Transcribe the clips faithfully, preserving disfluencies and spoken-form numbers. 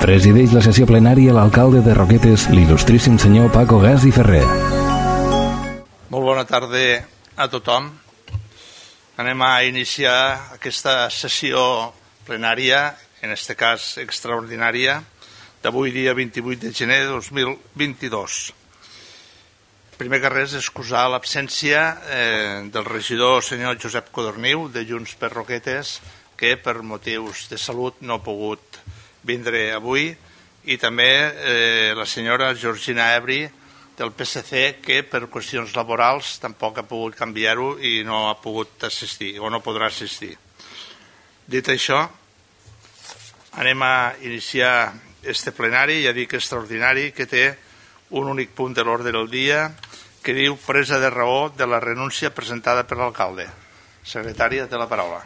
Presideix la sessió plenària l'alcalde de Roquetes, l'il·lustríssim senyor Paco Gas i Ferrer. Molt bona tarda a tothom. Anem a iniciar aquesta sessió plenària, en aquest cas extraordinària, d'avui dia vint-i-vuit de gener de dos mil vint-i-dos. Primer que res, excusar l'absència eh, del regidor senyor Josep Codorniu, de Junts per Roquetes, que per motius de salut no ha pogut vindre avui, i també eh, la senyora Georgina Ebri, del P S C, que per qüestions laborals tampoc ha pogut canviar-ho i no ha pogut assistir, o no podrà assistir. Dit això, anem a iniciar este plenari, ja dic extraordinari, que té un únic punt de l'ordre del dia, que diu presa de raó de la renúncia presentada per l'alcalde. Secretària, té la paraula.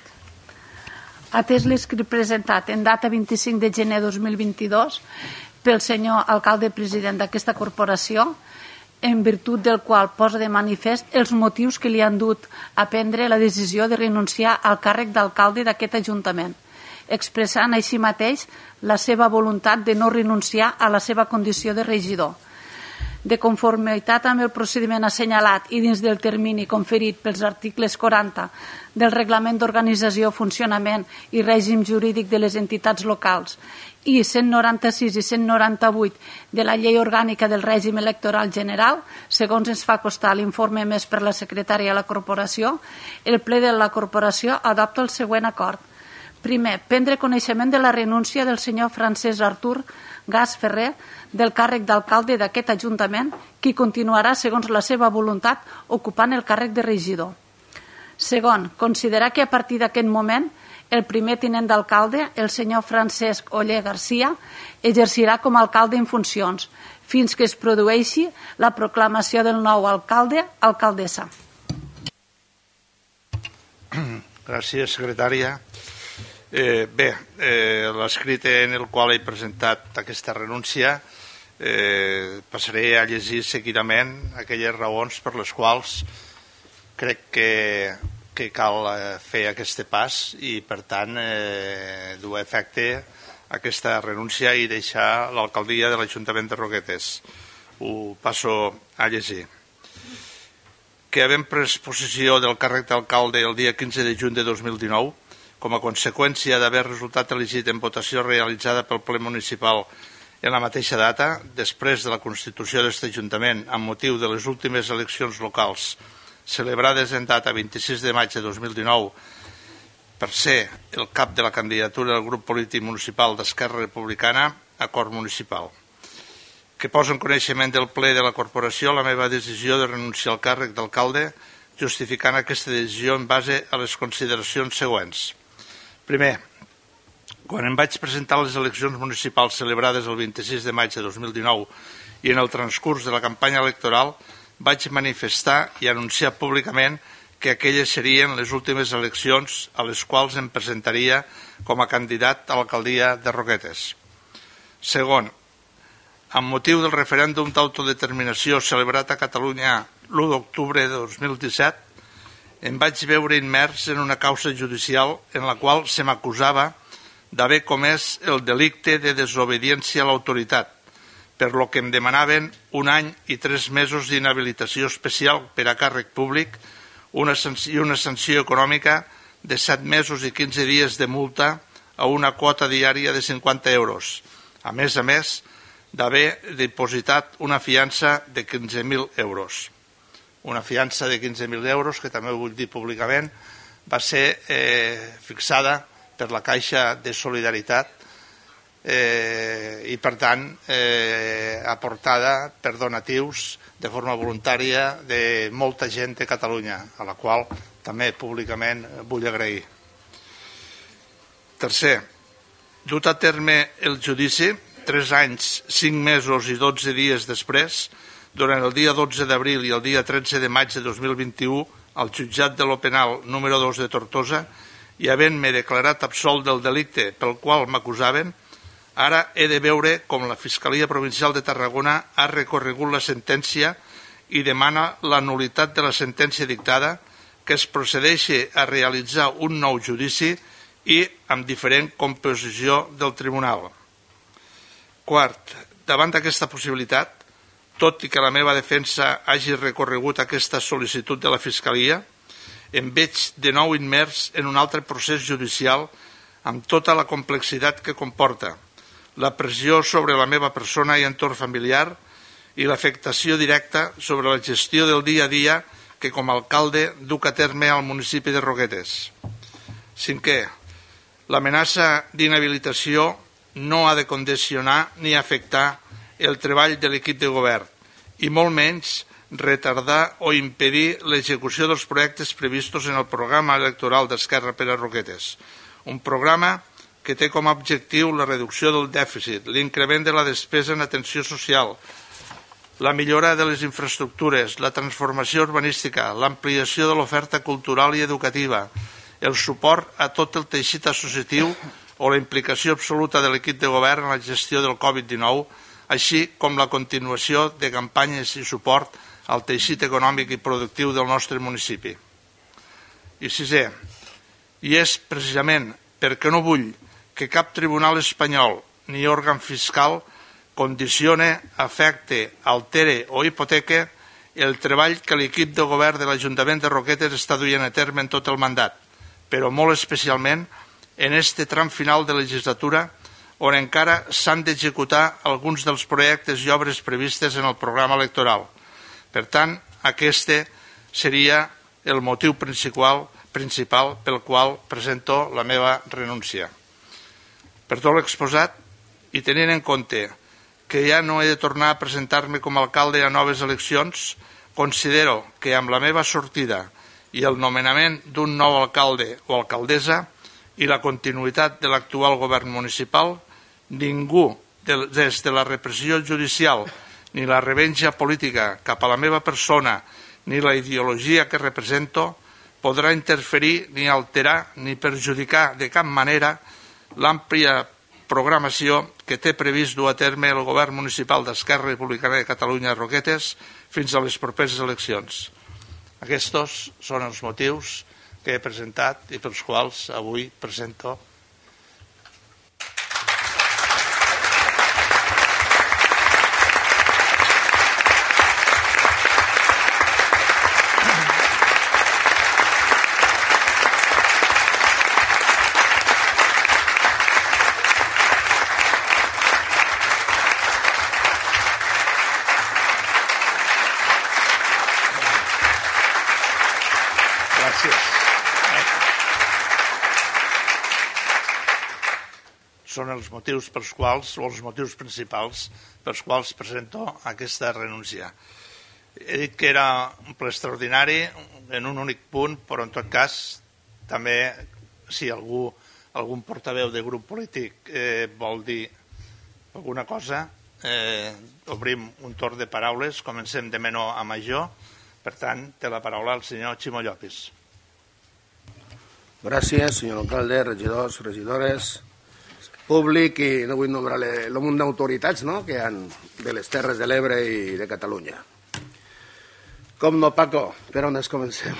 Atès l'escrit presentat en data vint-i-cinc de gener de dos mil vint-i-dos pel senyor alcalde president d'aquesta corporació, en virtut del qual posa de manifest els motius que li han dut a prendre la decisió de renunciar al càrrec d'alcalde d'aquest ajuntament, expressant així mateix la seva voluntat de no renunciar a la seva condició de regidor. De conformitat amb el procediment assenyalat i dins del termini conferit pels articles quaranta del Reglament d'Organització, Funcionament i Règim Jurídic de les Entitats Locals i cent noranta-sis i cent noranta-vuit de la Llei Orgànica del Règim Electoral General, segons ens fa constar l'informe emès per la secretària de la corporació, el ple de la corporació adopta el següent acord. Primer, prendre coneixement de la renúncia del senyor Francesc Artur Gas Ferrer del càrrec d'alcalde d'aquest ajuntament, qui continuarà, segons la seva voluntat, ocupant el càrrec de regidor. Segon, considerar que a partir d'aquest moment el primer tinent d'alcalde, el senyor Francesc Oller Garcia, exercirà com a alcalde en funcions, fins que es produeixi la proclamació del nou alcalde, alcaldessa. Gràcies, secretària. Eh, bé, eh, l'escrit en el qual he presentat aquesta renúncia eh, passaré a llegir seguidament aquelles raons per les quals crec que, que cal eh, fer aquest pas i per tant eh, dur a efecte aquesta renúncia i deixar l'alcaldia de l'Ajuntament de Roquetes. Ho passo a llegir. Que havent pres possessió del càrrec d'alcalde el dia quinze de juny de dos mil dinou, com a conseqüència d'haver resultat elegit en votació realitzada pel ple municipal en la mateixa data, després de la constitució d'aquest Ajuntament amb motiu de les últimes eleccions locals celebrades en data vint-i-sis de maig de dos mil dinou per ser el cap de la candidatura del grup polític municipal d'Esquerra Republicana, Acord Municipal, que posa en coneixement del ple de la corporació la meva decisió de renunciar al càrrec d'alcalde, justificant aquesta decisió en base a les consideracions següents. Primer, quan em vaig presentar a les eleccions municipals celebrades el vint-i-sis de maig de dos mil dinou i en el transcurs de la campanya electoral, vaig manifestar i anunciar públicament que aquelles serien les últimes eleccions a les quals em presentaria com a candidat a l'alcaldia de Roquetes. Segon, amb motiu del referèndum d'autodeterminació celebrat a Catalunya l'u d'octubre de dos mil disset, em vaig veure immers en una causa judicial en la qual se m'acusava d'haver comès el delicte de desobediència a l'autoritat, per lo que em demanaven un any i tres mesos d'inhabilitació especial per a càrrec públic una i una sanció econòmica de set mesos i quinze dies de multa a una quota diària de cinquanta euros, a més a més d'haver dipositat una fiança de quinze mil euros. Una fiança de quinze mil euros, que també ho vull dir públicament, va ser eh, fixada per la Caixa de Solidaritat eh, i, per tant, eh, aportada per donatius de forma voluntària de molta gent de Catalunya, a la qual també públicament vull agrair. Tercer, dut a terme el judici, tres anys, cinc mesos i dotze dies després, durant el dia dotze d'abril i el dia tretze de maig de dos mil vint-i-u, al jutjat de lo penal número dos de Tortosa, i havent-me declarat absolt del delicte pel qual m'acusaven, ara he de veure com la Fiscalia Provincial de Tarragona ha recorregut la sentència i demana la nul·litat de la sentència dictada, que es procedeixi a realitzar un nou judici i amb diferent composició del tribunal. Quart, davant d'aquesta possibilitat, tot i que la meva defensa hagi recorregut aquesta sol·licitud de la Fiscalia, em veig de nou immers en un altre procés judicial amb tota la complexitat que comporta, la pressió sobre la meva persona i entorn familiar i l'afectació directa sobre la gestió del dia a dia que com a alcalde duc a terme al municipi de Roquetes. Cinquè, l'amenaça d'inhabilitació no ha de condicionar ni afectar el treball de l'equip de govern i molt menys retardar o impedir l'execució dels projectes previstos en el programa electoral d'Esquerra per a Roquetes, un programa que té com a objectiu la reducció del dèficit, l'increment de la despesa en atenció social, la millora de les infraestructures, la transformació urbanística, l'ampliació de l'oferta cultural i educativa, el suport a tot el teixit associatiu o la implicació absoluta de l'equip de govern en la gestió del Covid dinou, així com la continuació de campanyes i suport al teixit econòmic i productiu del nostre municipi. I sisè, i és precisament perquè no vull que cap tribunal espanyol ni òrgan fiscal condicione, afecte, altere o hipoteque el treball que l'equip de govern de l'Ajuntament de Roquetes està duent a terme en tot el mandat, però molt especialment en este tram final de legislatura on encara s'han d'executar alguns dels projectes i obres previstes en el programa electoral. Per tant, aquest seria el motiu principal, principal pel qual presento la meva renúncia. Per tot l'exposat, i tenint en compte que ja no he de tornar a presentar-me com a alcalde a noves eleccions, considero que amb la meva sortida i el nomenament d'un nou alcalde o alcaldessa i la continuïtat de l'actual govern municipal, ningú, des de la repressió judicial ni la revenja política cap a la meva persona ni la ideologia que represento, podrà interferir ni alterar ni perjudicar de cap manera l'àmplia programació que té previst dur a terme el govern municipal d'Esquerra Republicana de Catalunya a Roquetes fins a les properes eleccions. Aquests són els motius que he presentat i pels quals avui presento. Són els motius pels quals, o els motius principals pels quals presento aquesta renúncia. He dit que era un ple extraordinari en un únic punt, però en tot cas també si algú, algun portaveu de grup polític eh, vol dir alguna cosa, eh, obrim un torn de paraules, comencem de menor a major. Per tant, té la paraula el senyor Ximo Llopis. Gràcies, senyor alcalde, regidors, regidores, públic i no vull nombrar el munt d'autoritats no? que hi ha de les Terres de l'Ebre i de Catalunya. Com no, Paco, per on es comencem?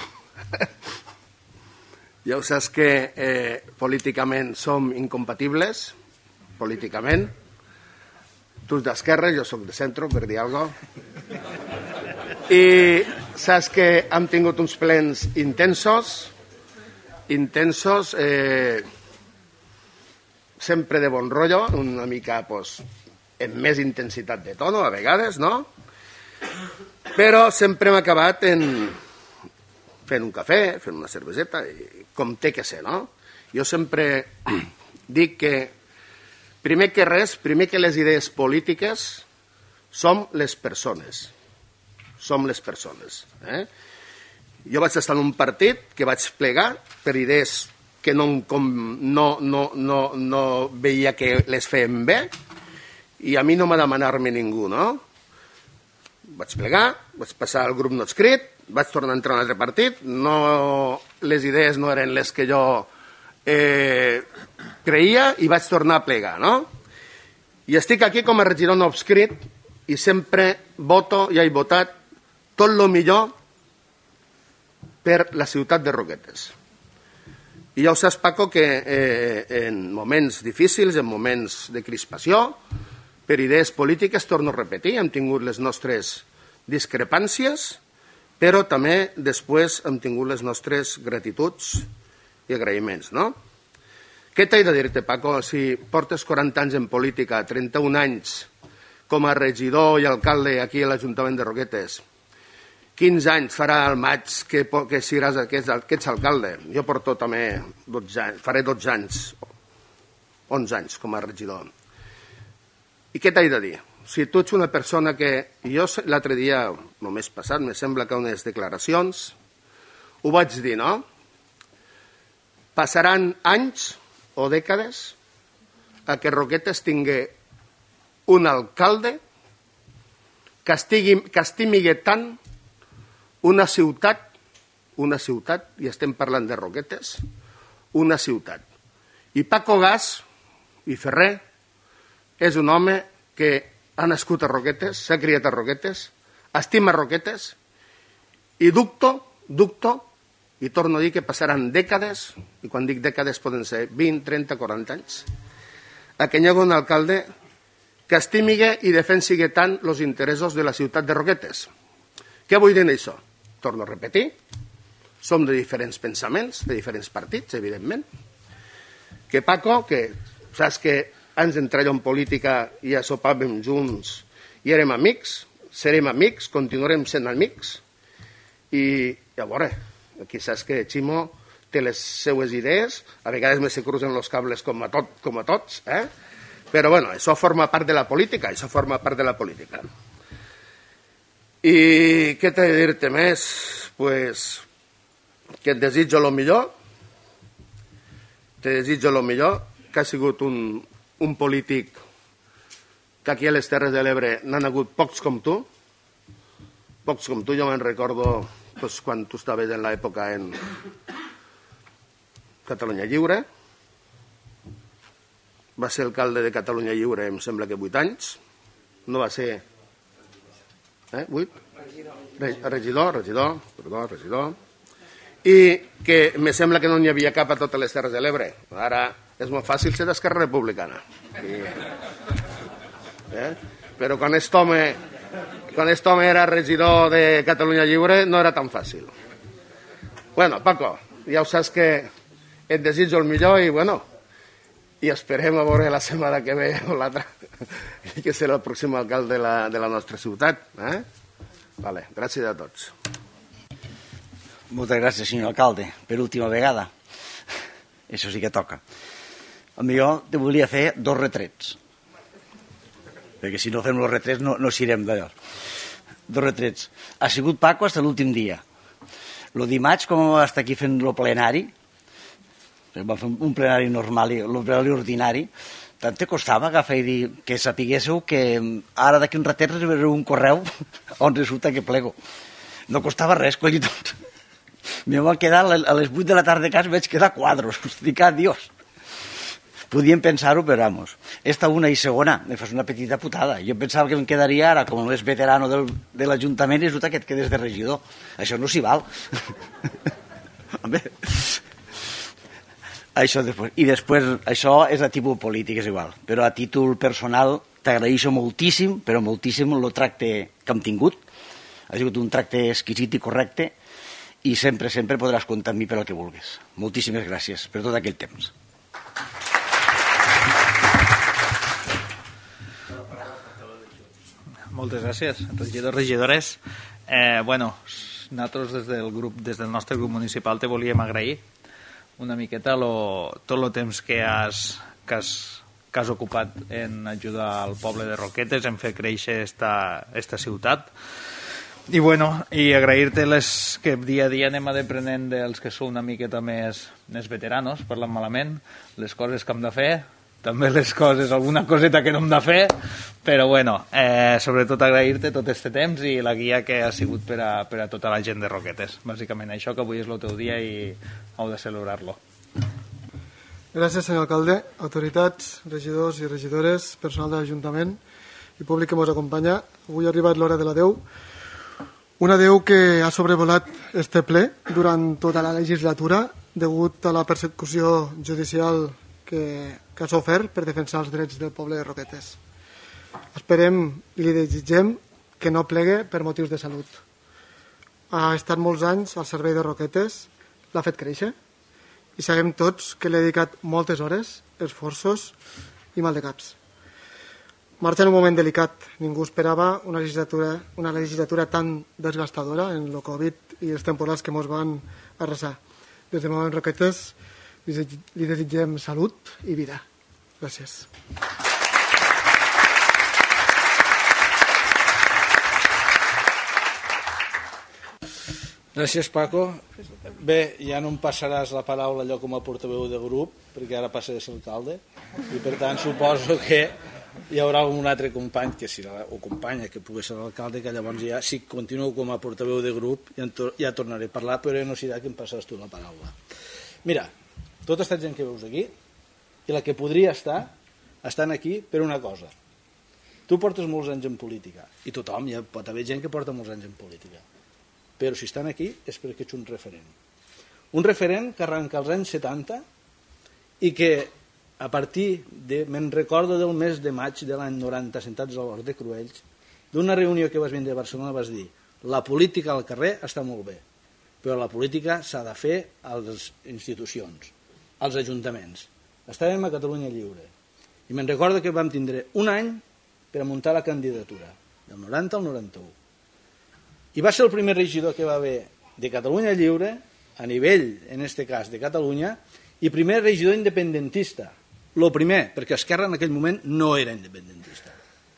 Ja ho saps que eh, políticament som incompatibles, políticament. Tu ets d'esquerra, jo soc de centre, per dir alguna cosa. I saps que hem tingut uns plens intensos, intensos, eh, sempre de bon rotllo, una mica pues, amb més intensitat de tono, a vegades, no? Però sempre hem acabat en fent un cafè, fent una cerveseta, i com té que ser, no? Jo sempre dic que, primer que res, primer que les idees polítiques, som les persones. Som les persones. Eh? Jo vaig estar en un partit que vaig plegar per idees que no, no, no, no, no veia que les feien bé i a mi no m'ha demanar-me ningú, no? Vaig plegar, vaig passar al grup no escrit, vaig tornar a entrar en un altre partit, no, les idees no eren les que jo eh, creia i vaig tornar a plegar, no? I estic aquí com a regidor no escrit i sempre voto i he votat tot el millor per la ciutat de Roquetes. I ja ho saps, Paco, que eh, en moments difícils, en moments de crispació, Per idees polítiques, torno a repetir, hem tingut les nostres discrepàncies, però també després hem tingut les nostres gratituds i agraïments, no? Què t'he de dir-te, Paco? Si portes quaranta anys en política, trenta-un anys com a regidor i alcalde aquí a l'Ajuntament de Roquetes, quinze anys farà al maig que, que, seràs, que, que ets alcalde. Jo porto també dotze anys, faré dotze anys, onze anys com a regidor. I què t'he de dir? Si tu ets una persona que... Jo l'altre dia, el mes passat, me sembla que unes declaracions, ho vaig dir, no? Passaran anys o dècades a que Roquetes tingui un alcalde que, estigui, que estimi tant una ciutat, una ciutat, i estem parlant de Roquetes, una ciutat. I Paco Gas i Ferrer és un home que ha nascut a Roquetes, s'ha criat a Roquetes, estima Roquetes, i dubto, dubto, i torno a dir que passaran dècades, i quan dic dècades poden ser vint, trenta, quaranta anys, a que hi hagi un alcalde que estimi i defensi tant els interessos de la ciutat de Roquetes. Què vull dir això? Torno a repetir, som de diferents pensaments, de diferents partits, evidentment, que Paco, que saps que anys d'entrar en política i ja sopàvem junts i érem amics, serem amics, continuarem sent amics, i a veure, aquí saps que Ximo té les seues idees, a vegades me se cruzen els cables com a, tot, com a tots, eh? Però bueno, això forma part de la política, això forma part de la política. I què t'he de dir-te més? Pues que et desitjo el millor, te desitjo el millor, que ha sigut un, un polític que aquí a les Terres de l'Ebre n'han hagut pocs com tu, pocs com tu, jo me'n recordo pues, quan tu estaves en l'època en Catalunya Lliure, va ser alcalde de Catalunya Lliure, em sembla que vuit anys, no va ser... Eh, vuit? Regidor, regidor, perdó, regidor, i que me sembla que no n'hi havia cap a totes les Terres de l'Ebre. Ara és molt fàcil ser d'Esquerra Republicana. I, eh? Però quan aquest home, quan aquest home era regidor de Catalunya Lliure no era tan fàcil. Bueno, Paco, ja ho saps que et desitjo el millor i, bueno, i esperem a veure la setmana que ve o l'altra, que serà el pròxim alcalde de la, de la nostra ciutat. Eh? Vale, gràcies a tots. Moltes gràcies, senyor alcalde, per última vegada. Això sí que toca. A mi jo te volia fer dos retrets, perquè si no fem els retrets no, no s'irem d'allò. Dos retrets. Ha sigut Paco fins l'últim dia. El dimarts, com va estar aquí fent el plenari, va fer un plenari normal, el plenari ordinari, tant te costava agafar i dir que sapiguéssiu que ara d'aquí un ratet rebreu un correu on resulta que plego. No costava res, collitons. Me va quedar a les vuit de la tarda de casa, veig quedar quadros. Dic, adiós. Podíem pensar-ho, però vamos. Esta una i segona, me fas una petita putada. Jo pensava que em quedaria ara, com és veterano del, de l'Ajuntament, i resulta que et quedes de regidor. Això no s'hi val. Home... Això després. I després, això és a tipus polític, és igual. Però a títol personal t'agraeixo moltíssim, però moltíssim el tracte que hem tingut. Ha sigut un tracte exquisit i correcte i sempre, sempre podràs comptar amb mi per al que vulguis. Moltíssimes gràcies per tot aquell temps. Moltes gràcies, regidors, regidores. Eh, bueno, nosaltres des del grup, des del nostre grup municipal te volíem agrair una miqueta lo, tot el temps que has, que, has, que has ocupat en ajudar al poble de Roquetes, en fer créixer esta, esta ciutat. I bueno, i agrair-te les que dia a dia anem aprenent dels que són una miqueta més, més veteranos, parlant malament, les coses que hem de fer, també les coses, alguna coseta que no hem de fer, però bueno, eh, sobretot agrair-te tot aquest temps i la guia que ha sigut per a, per a tota la gent de Roquetes. Bàsicament això, que avui és el teu dia i heu de celebrar-lo. Gràcies, senyor alcalde, autoritats, regidors i regidores, personal de l'Ajuntament i públic que ens acompanya. Avui ha arribat l'hora de la deu. Una deu que ha sobrevolat este ple durant tota la legislatura degut a la persecució judicial que, que ha sofert per defensar els drets del poble de Roquetes. Esperem i li desitgem que no plegue per motius de salut. Ha estat molts anys al servei de Roquetes, l'ha fet créixer i sabem tots que li ha dedicat moltes hores, esforços i maldecaps. Marxa en un moment delicat. Ningú esperava una legislatura, una legislatura tan desgastadora en el Covid i els temporals que ens van arrasar. Des de Moment Roquetes li desitgem salut i vida. Gràcies. Gràcies, Paco. Bé, ja no em passaràs la paraula allò com a portaveu de grup, perquè ara passaré a ser alcalde, i per tant suposo que hi haurà un altre company que serà, o companya que pugui ser l'alcalde, que llavors ja, si continuo com a portaveu de grup, ja, ja tornaré a parlar, però no serà que em passaràs tu la paraula. Mira, tota aquesta gent que veus aquí, i la que podria estar, estan aquí per una cosa. Tu portes molts anys en política, i tothom, ja pot haver gent que porta molts anys en política, però si estan aquí és perquè ets un referent. Un referent que arrenca als anys setanta i que a partir de, me'n recordo del mes de maig de l'any noranta, sentats a l'Hort de Cruells, d'una reunió que vas vindre a Barcelona vas dir: la política al carrer està molt bé, però la política s'ha de fer a les institucions, als ajuntaments. Estàvem a Catalunya Lliure i me'n recordo que vam tindre un any per a muntar la candidatura, del noranta al noranta-u. I va ser el primer regidor que va haver de Catalunya Lliure, a nivell, en aquest cas, de Catalunya, i primer regidor independentista. Lo primer, perquè Esquerra en aquell moment no era independentista.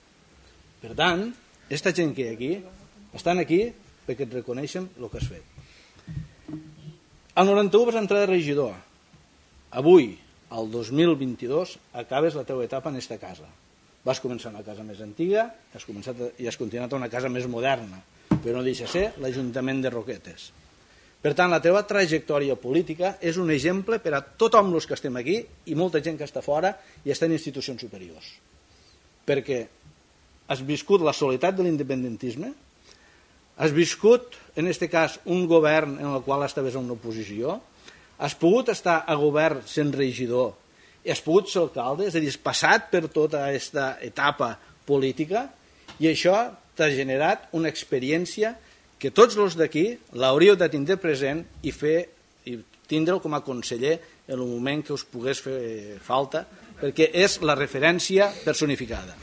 Per tant, aquesta gent que hi ha aquí, estan aquí perquè et reconeixen el que has fet. Al noranta-u vas entrar de regidor. Avui, al dos mil vint-i-dos, acabes la teva etapa en aquesta casa. Vas començar una casa més antiga i has, començat a, i has continuat a una casa més moderna, però no deixa ser l'Ajuntament de Roquetes. Per tant, la teva trajectòria política és un exemple per a tothom els que estem aquí i molta gent que està fora i està en institucions superiors. Perquè has viscut la soledat de l'independentisme, has viscut, en aquest cas, un govern en el qual estaves en una oposició, has pogut estar a govern sent regidor i has pogut ser alcalde, és a dir, has passat per tota aquesta etapa política i això t'ha generat una experiència que tots els d'aquí l'hauríeu de tindre present i fer i tindre'l com a conseller en el moment que us pogués fer falta, perquè és la referència personificada.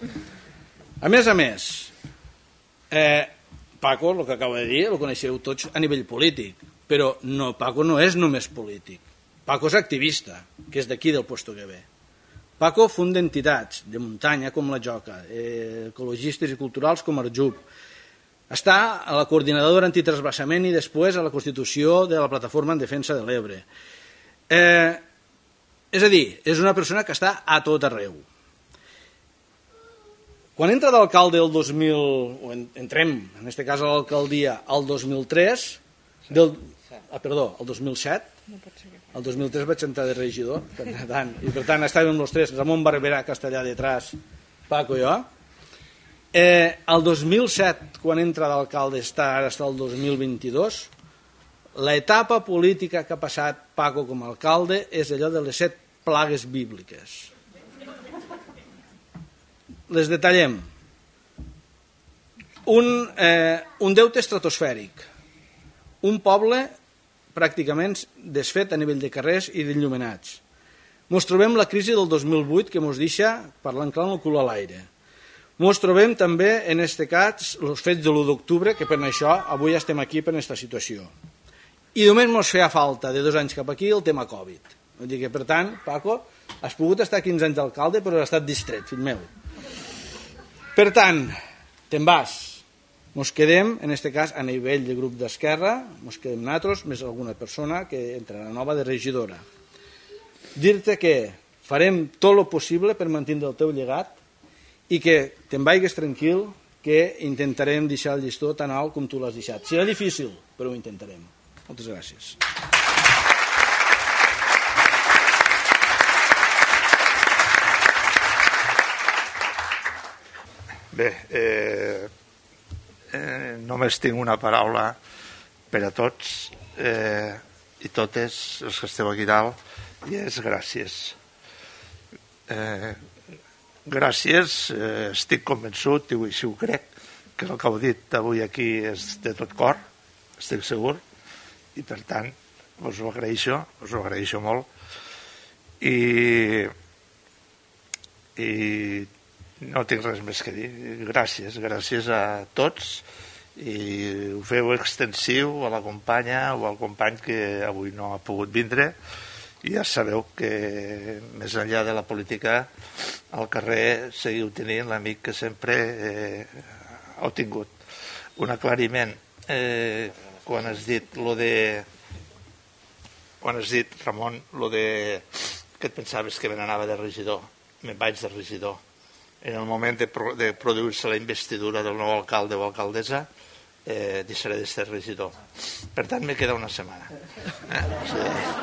A més a més, eh, Paco, el que acabo de dir, el coneixeu tots a nivell polític, però no, Paco no és només polític. Paco és activista, que és d'aquí del puesto que ve. Paco funda entitats de muntanya com la Joca, eh, ecologistes i culturals com Arjup. Està a la coordinadora antitransvasament i després a la constitució de la plataforma en defensa de l'Ebre. Eh, és a dir, és una persona que està a tot arreu. Quan entra d'alcalde el dos mil... o entrem, en aquest cas a l'alcaldia, el dos mil tres... Del, ah, perdó, el dos mil set... El dos mil tres vaig entrar de regidor, per tant, i per tant estàvem els tres, Ramon Barberà, Castellà detrás, Paco i jo. Eh, el dos mil set, quan entra d'alcalde, està ara està el dos mil vint-i-dos, l'etapa política que ha passat Paco com a alcalde és allò de les set plagues bíbliques. Les detallem. Un, eh, un deute estratosfèric, un poble pràcticament desfet a nivell de carrers i d'enllumenats. Ens trobem la crisi del dos mil vuit que ens deixa parlant clar el cul a l'aire. Ens trobem també en aquest cas els fets de l'u d'octubre, que per això avui estem aquí per aquesta situació. I només ens feia falta de dos anys cap aquí el tema Covid. Vull dir que, per tant, Paco, has pogut estar quinze anys d'alcalde però has estat distret, fill meu. Per tant, te'n vas. Ens quedem, en aquest cas, a nivell de grup d'Esquerra, ens quedem nosaltres, més alguna persona que entrarà nova de regidora. Dir-te que farem tot el possible per mantenir el teu llegat i que te'n vagis tranquil, que intentarem deixar el llistó tan alt com tu l'has deixat. Serà difícil, però ho intentarem. Moltes gràcies. Bé, eh, eh, només tinc una paraula per a tots eh, i totes els que esteu aquí dalt, i és gràcies. Eh, gràcies, eh, estic convençut, i així ho crec, que el que heu dit avui aquí és de tot cor, estic segur, i per tant us ho agraeixo, us ho agraeixo molt, i, i no tinc res més que dir. Gràcies, gràcies a tots, i ho feu extensiu a la companya o al company que avui no ha pogut vindre, i ja sabeu que més enllà de la política al carrer seguiu tenint l'amic que sempre eh, heu tingut. Un aclariment, eh, quan has dit lo de quan has dit, Ramon, lo de que et pensaves que me n'anava de regidor, me'n vaig de regidor. En el moment de, pro, de produir-se la investidura del nou alcalde o alcaldessa, eh, deixaré de ser regidor. Per tant, me queda una setmana. Eh? Sí.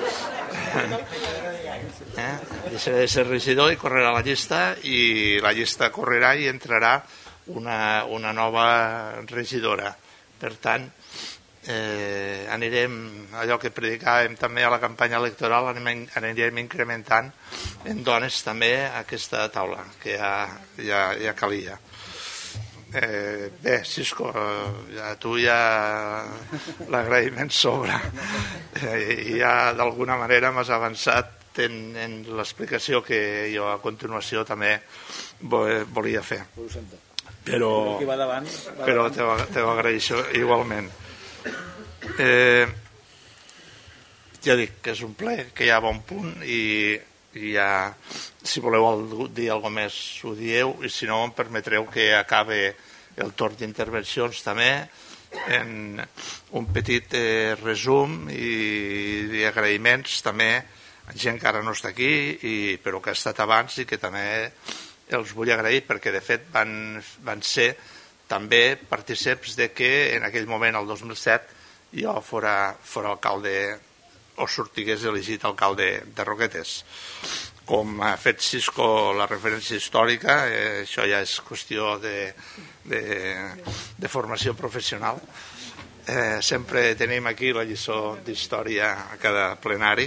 Eh? Deixaré de ser regidor i correrà la llista, i la llista correrà i entrarà una, una nova regidora. Per tant, eh, anirem, allò que predicàvem també a la campanya electoral, anirem, anirem incrementant en dones també aquesta taula, que ja, ja, ja calia. Eh, bé, Cisco, ja, tu ja l'agraïment sobra, eh, i ja d'alguna manera m'has avançat en, en l'explicació que jo a continuació també volia fer, però, però te, te ho agraeixo igualment. Eh, ja dic que és un ple que ja va a un punt, i, i ja, si voleu dir alguna més ho dieu, i si no em permetreu que acabe el torn d'intervencions també en un petit eh, resum i, i agraïments també a gent que ara no està aquí, i, però que ha estat abans, i que també els vull agrair perquè de fet van, van ser també partícips de que en aquell moment, el dos mil set, jo fora, fora alcalde o sortigués elegit alcalde de Roquetes. Com ha fet Cisco la referència històrica, eh, això ja és qüestió de, de, de formació professional. Eh, sempre tenim aquí la lliçó d'història a cada plenari.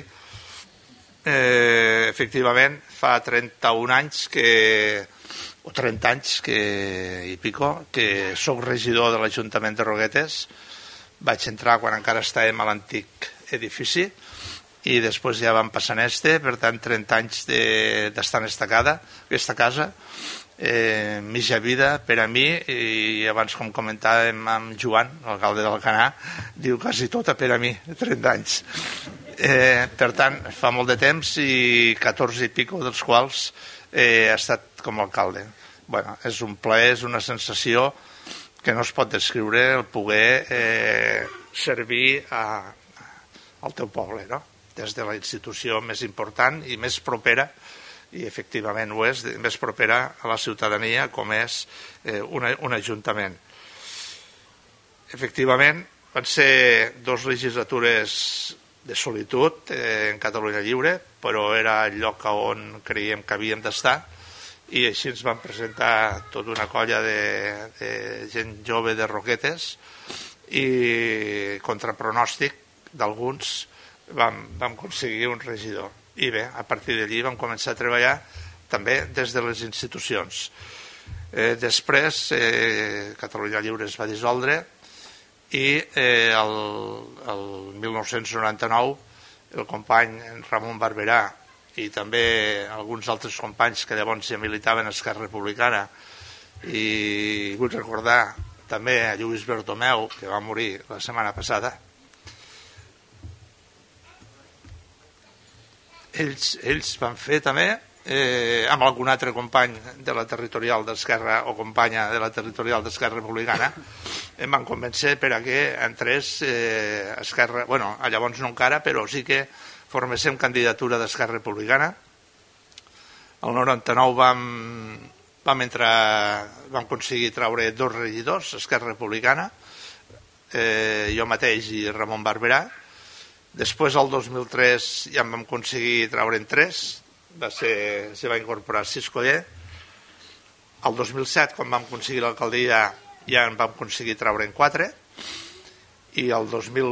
Eh, efectivament, fa trenta-un anys que, o trenta anys que, i pico, que soc regidor de l'Ajuntament de Roquetes. Vaig entrar quan encara estàvem a l'antic edifici, i després ja vam passar en este, per tant trenta anys d'estar en esta casa, aquesta casa, eh, mitja vida per a mi, i abans com comentàvem amb Joan, l'alcalde d'Alcanar, diu quasi tota per a mi, trenta anys. Eh, per tant, fa molt de temps, i catorze i pico dels quals eh, he estat com a alcalde. Bueno, és un plaer, és una sensació que no es pot descriure, el poder eh, servir a, al teu poble, no? Des de la institució més important i més propera, i efectivament ho és, més propera a la ciutadania, com és eh, un, un ajuntament. Efectivament, van ser dos legislatures de solitud eh, en Catalunya Lliure, però era el lloc on creiem que havíem d'estar, i així ens van presentar tota una colla de, de gent jove de Roquetes, i contra pronòstic d'alguns vam, vam aconseguir un regidor. I bé, a partir d'allí vam començar a treballar també des de les institucions. Eh, després eh, Catalunya Lliure es va dissoldre, i eh, el, el mil nou-cents noranta-nou el company Ramon Barberà i també alguns altres companys que llavors ja militaven a Esquerra Republicana, i vull recordar també a Lluís Bertomeu, que va morir la setmana passada. Ells, ells van fer també, eh, amb algun altre company de la territorial d'Esquerra o companya de la territorial d'Esquerra Republicana, em van convèncer per a que entrés eh, Esquerra, bueno, llavors no encara, però sí que forméssim candidatura d'Esquerra Republicana. El noranta-nou vam, vam entrar, vam aconseguir treure dos regidors, Esquerra Republicana, eh, jo mateix i Ramon Barberà. Després, el dos mil tres, ja en vam aconseguir treure'n tres, va ser, se va incorporar Cisco Ller. El dos mil set, quan vam aconseguir l'alcaldia, ja en vam aconseguir treure'n quatre, i el dos mil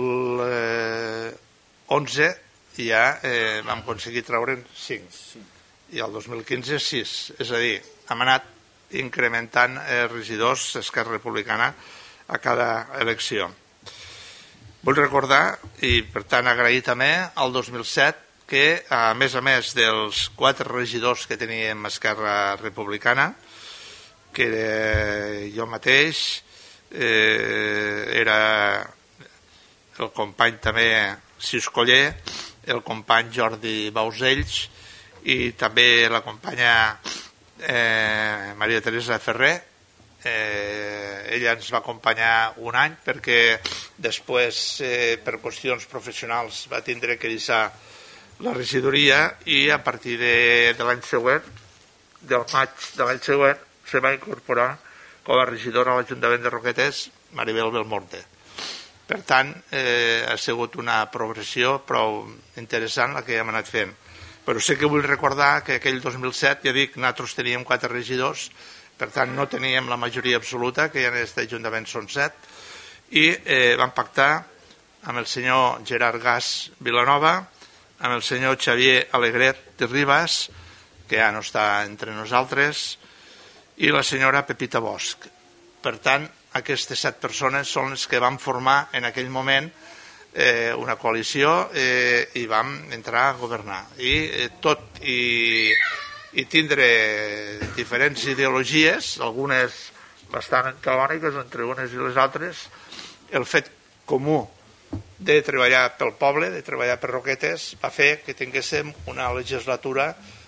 onze ja eh, vam aconseguir treure'n cinc, i el dos mil quinze sis, és a dir, hem anat incrementant eh, regidors d'Esquerra Republicana a cada elecció. Vull recordar, i per tant agrair també al dos mil set, que a més a més dels quatre regidors que teníem a Esquerra Republicana, que eh, jo mateix eh, era el company també Siscoller, el company Jordi Bausells i també la companya eh, Maria Teresa Ferrer. Eh, ella ens va acompanyar un any perquè després eh, per qüestions professionals va tindre que deixar la regidoria i a partir de, de l'any següent, del maig de l'any següent, se va incorporar com a regidora a l'Ajuntament de Roquetes Maribel Belmonte. Per tant, eh, ha sigut una progressió prou interessant la que hem anat fent. Però sí que vull recordar que aquell dos mil set, ja dic, nosaltres teníem quatre regidors, per tant no teníem la majoria absoluta, que ja en aquest Ajuntament són set, i eh, vam pactar amb el senyor Gerard Gas Vilanova, amb el senyor Xavier Alegret de Ribas, que ja no està entre nosaltres, i la senyora Pepita Bosch. Per tant, aquestes set persones són les que van formar en aquell moment eh, una coalició eh, i vam entrar a governar. I eh, tot i, i tindre diferents ideologies, algunes bastant antagòniques entre unes i les altres, el fet comú de treballar pel poble, de treballar per Roquetes, va fer que tinguéssim una legislatura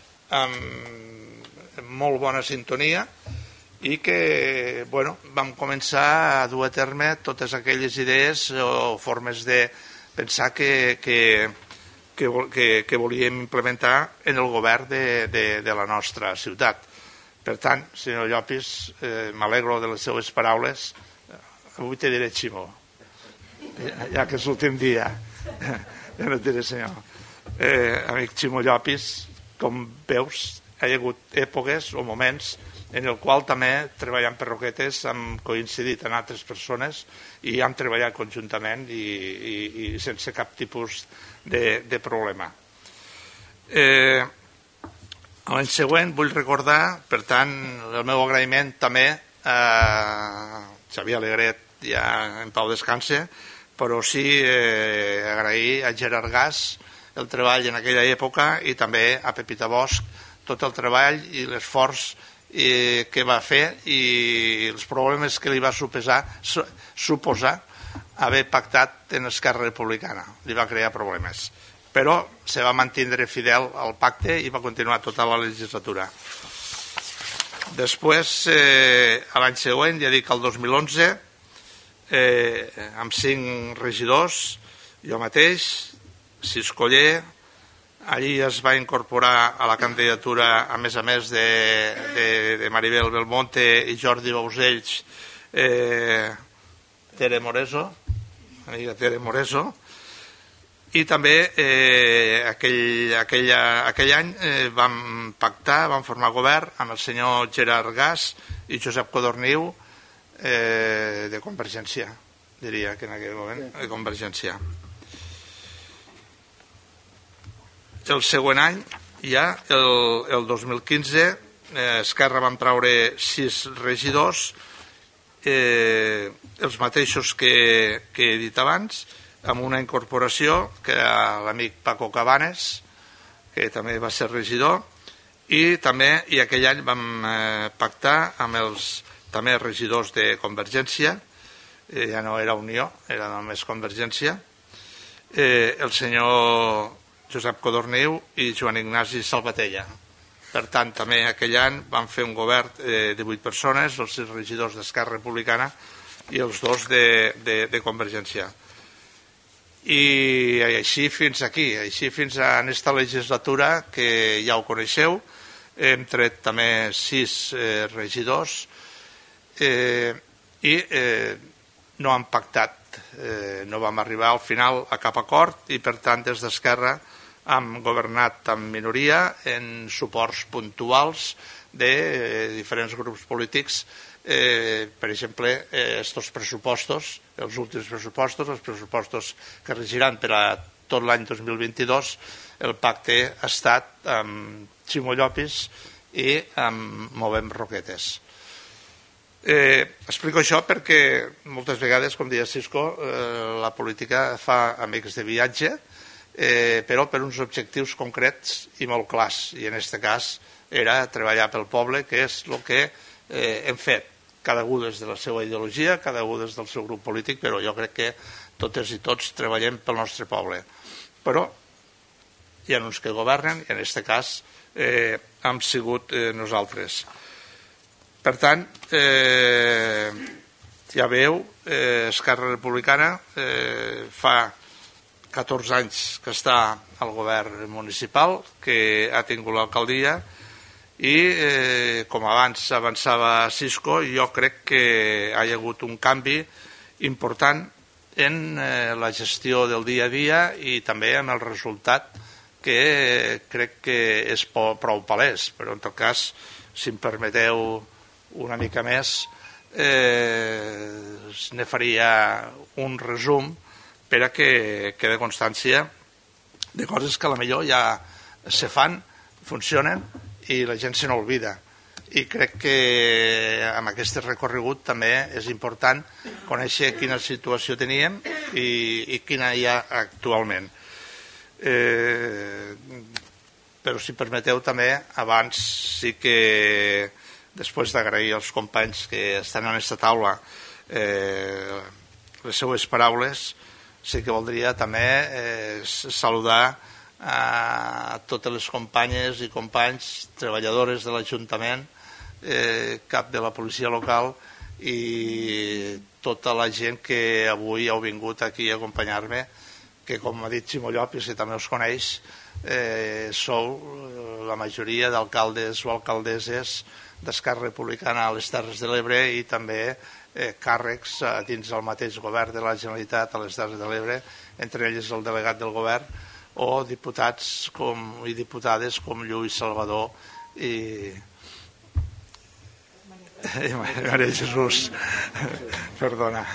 amb molt bona sintonia i que bueno, vam començar a dur a terme totes aquelles idees o formes de pensar que, que, que, que, que volíem implementar en el govern de, de, de la nostra ciutat. Per tant, senyor Llopis, eh, m'alegro de les seues paraules. Avui te diré Ximo, ja que és l'últim dia. Ja no et diré senyor. Eh, amic Ximo Llopis, com veus, hi ha hagut èpoques o moments en el qual també treballant per Roquetes hem coincidit amb altres persones i hem treballat conjuntament i, i, i sense cap tipus de, de problema. Eh, l'any següent vull recordar, per tant, el meu agraïment també a Xavier Alegret, ja en pau descanse, però sí eh, agrair a Gerard Gas el treball en aquella època i també a Pepita Bosch tot el treball i l'esforç eh, que va fer i els problemes que li va suposar, su, suposar haver pactat en Esquerra Republicana. Li va crear problemes. Però se va mantindre fidel al pacte i va continuar tota la legislatura. Després, eh, l'any següent, ja dic el dos mil onze, eh, amb cinc regidors, jo mateix, Siscoller, allí es va incorporar a la candidatura, a més a més de, de, de Maribel Belmonte i Jordi Bausells, eh, Tere Moreso, amiga Tere Moreso, i també eh, aquell, aquell, aquell any eh, vam pactar, vam formar govern amb el senyor Gerard Gas i Josep Codorniu eh, de Convergència, diria que en aquell moment, de Convergència. El següent any, ja, el, el dos mil quinze, eh, Esquerra vam traure sis regidors, eh, els mateixos que, que he dit abans, amb una incorporació que era l'amic Paco Cabanes, que també va ser regidor, i també i aquell any vam eh, pactar amb els també regidors de Convergència, eh, ja no era Unió, era només Convergència, eh, el senyor Josep Codorniu i Joan Ignasi Salvatella. Per tant, també aquell any vam fer un govern eh, de vuit persones, els sis regidors d'Esquerra Republicana i els dos de, de, de Convergència. I així fins aquí, així fins a aquesta legislatura que ja ho coneixeu, hem tret també sis eh, regidors eh, i eh, no han pactat, eh, no vam arribar al final a cap acord i per tant des d'Esquerra hem governat en minoria en suports puntuals de eh, diferents grups polítics. Eh, per exemple, eh, estos pressupostos, els últims pressupostos, els pressupostos que regiran per a tot l'any dos mil vint-i-dos, el pacte ha estat amb Ximo Llopis i amb Movem Roquetes. Eh, explico això perquè moltes vegades, com deia Cisco, eh, la política fa amics de viatge, eh, però per uns objectius concrets i molt clars, i en aquest cas era treballar pel poble, que és el que eh, hem fet, cada un des de la seva ideologia, cada un des del seu grup polític, però jo crec que totes i tots treballem pel nostre poble. Però hi ha uns que governen i en aquest cas eh, hem sigut eh, nosaltres. Per tant, eh, ja veieu, eh, Esquerra Republicana eh, fa catorze anys que està al govern municipal, que ha tingut l'alcaldia, i eh, com abans avançava Cisco, jo crec que hi ha hagut un canvi important en eh, la gestió del dia a dia i també en el resultat que eh, crec que és prou palès, però en tot cas, si em permeteu una mica més, eh, ne faria un resum per a que quede constància de coses que a la millor ja se fan, funcionen i la gent se n'olvida. I crec que amb aquest recorregut també és important conèixer quina situació teníem i, i quina hi ha actualment. Eh, però si permeteu també, abans sí que després d'agrair als companys que estan en aquesta taula eh, les seues paraules, sí que voldria també eh, saludar a totes les companyes i companys treballadores de l'Ajuntament, eh, cap de la policia local i tota la gent que avui heu vingut aquí a acompanyar-me, que com ha dit Ximo Llopis, que també us coneix, eh, sou la majoria d'alcaldes o alcaldesses d'Esquerra Republicana a les Terres de l'Ebre i també eh, càrrecs eh, dins del mateix govern de la Generalitat a les Terres de l'Ebre, entre ells el delegat del govern o diputats com, i diputades com Lluís Salvador i, i Maria Jesús. Perdona.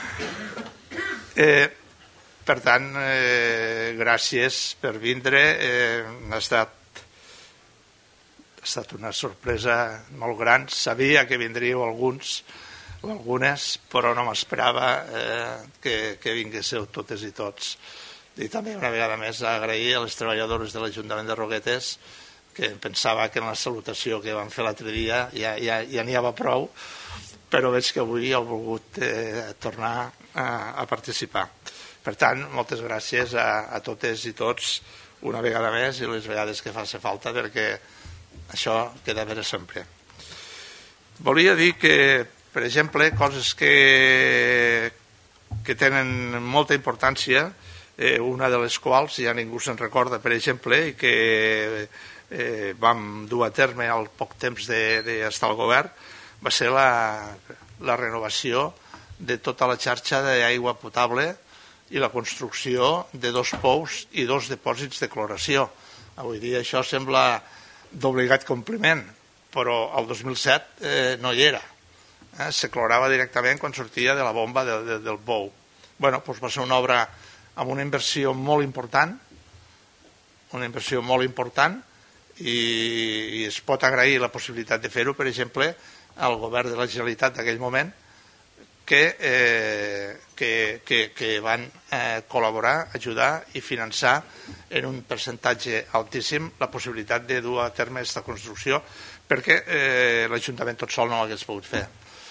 Eh, per tant, eh, gràcies per vindre. Eh, ha estat Ha estat una sorpresa molt gran. Sabia que vindríeu alguns o algunes, però no m'esperava eh, que, que vinguéssiu totes i tots. I també una vegada més agrair a les treballadores de l'Ajuntament de Roquetes, que pensava que en la salutació que van fer l'altre dia ja n'hi ja, ja havia prou, però veig que avui heu volgut eh, tornar a, a participar. Per tant, moltes gràcies a, a totes i tots una vegada més i les vegades que faci falta, perquè això queda per sempre. Volia dir que, per exemple, coses que, que tenen molta importància, eh, una de les quals ja ningú se'n recorda, per exemple, i que eh, vam dur a terme al poc temps d'estar al govern, va ser la, la renovació de tota la xarxa d'aigua potable i la construcció de dos pous i dos dipòsits de cloració. Avui dia això sembla d'obligat compliment, però el dos mil set eh, no hi era. Eh? Se clorava directament quan sortia de la bomba de, de, del pou. Bueno, doncs va ser una obra amb una inversió molt important, una inversió molt important, i, i es pot agrair la possibilitat de fer-ho, per exemple, al govern de la Generalitat d'aquell moment, que, eh, que, que, que van eh, col·laborar, ajudar i finançar en un percentatge altíssim la possibilitat de dur a terme aquesta construcció, perquè eh, l'Ajuntament tot sol no l'hagués pogut fer.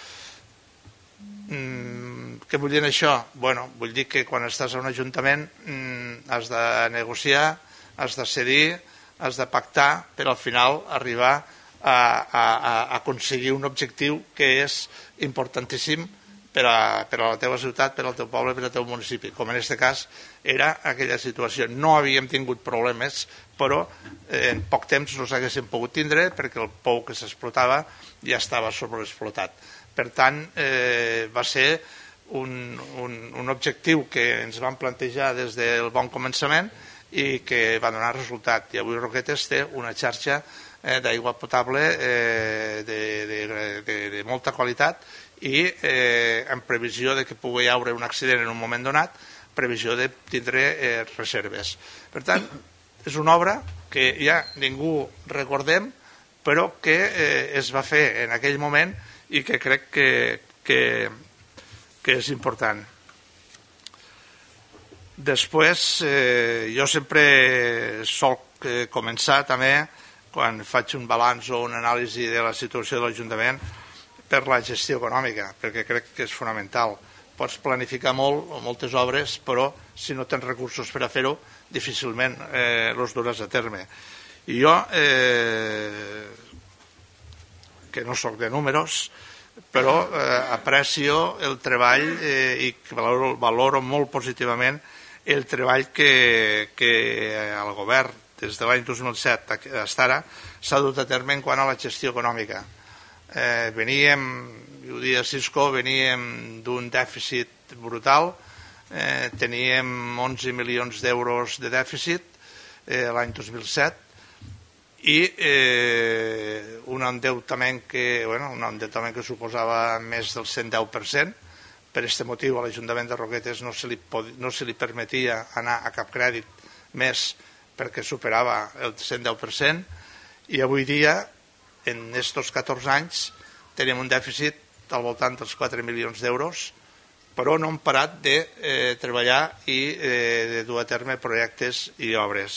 Mm, què vull dir això? Bueno, vull dir que quan estàs a un ajuntament mm, has de negociar, has de cedir, has de pactar per al final arribar a, a, a aconseguir un objectiu que és importantíssim per a, per a la teva ciutat, per al teu poble, per al teu municipi. Com en aquest cas era aquella situació. No havíem tingut problemes, però eh, en poc temps no s'haguessin pogut tindre perquè el pou que s'explotava ja estava sobreexplotat. Per tant, eh, va ser un, un, un objectiu que ens vam plantejar des del bon començament i que va donar resultat. I avui Roquetes té una xarxa eh, d'aigua potable eh, de, de, de, de molta qualitat i eh, en previsió de que pugui haure un accident en un moment donat, previsió de tindre eh, reserves. Per tant, és una obra que ja ningú recordem, però que eh, es va fer en aquell moment i que crec que, que, que és important. Després, eh, jo sempre soc eh, començar també, quan faig un balanç o una anàlisi de la situació de l'Ajuntament, per la gestió econòmica, perquè crec que és fonamental. Pots planificar molt o moltes obres, però si no tens recursos per a fer-ho, difícilment eh, los duràs a terme. I jo, eh, que no sóc de números, però eh, aprecio el treball eh, i valoro, valoro molt positivament el treball que, que el govern des de l'any dos mil set fins ara s'ha dut a terme en quant a la gestió econòmica. Eh, veníem, ho dia Cisco, veníem d'un dèficit brutal, eh, teníem onze milions d'euros de dèficit eh, l'any dos mil set i eh, un endeutament que, bueno, un endeutament que suposava més del cent deu per cent. Per aquest motiu a l'Ajuntament de Roquetes no se li, pod... no se li permetia anar a cap crèdit més perquè superava el cent deu per cent i avui dia, en aquests catorze anys, tenim un dèficit al voltant dels quatre milions d'euros, però no hem parat de eh, treballar i eh, de dur a terme projectes i obres.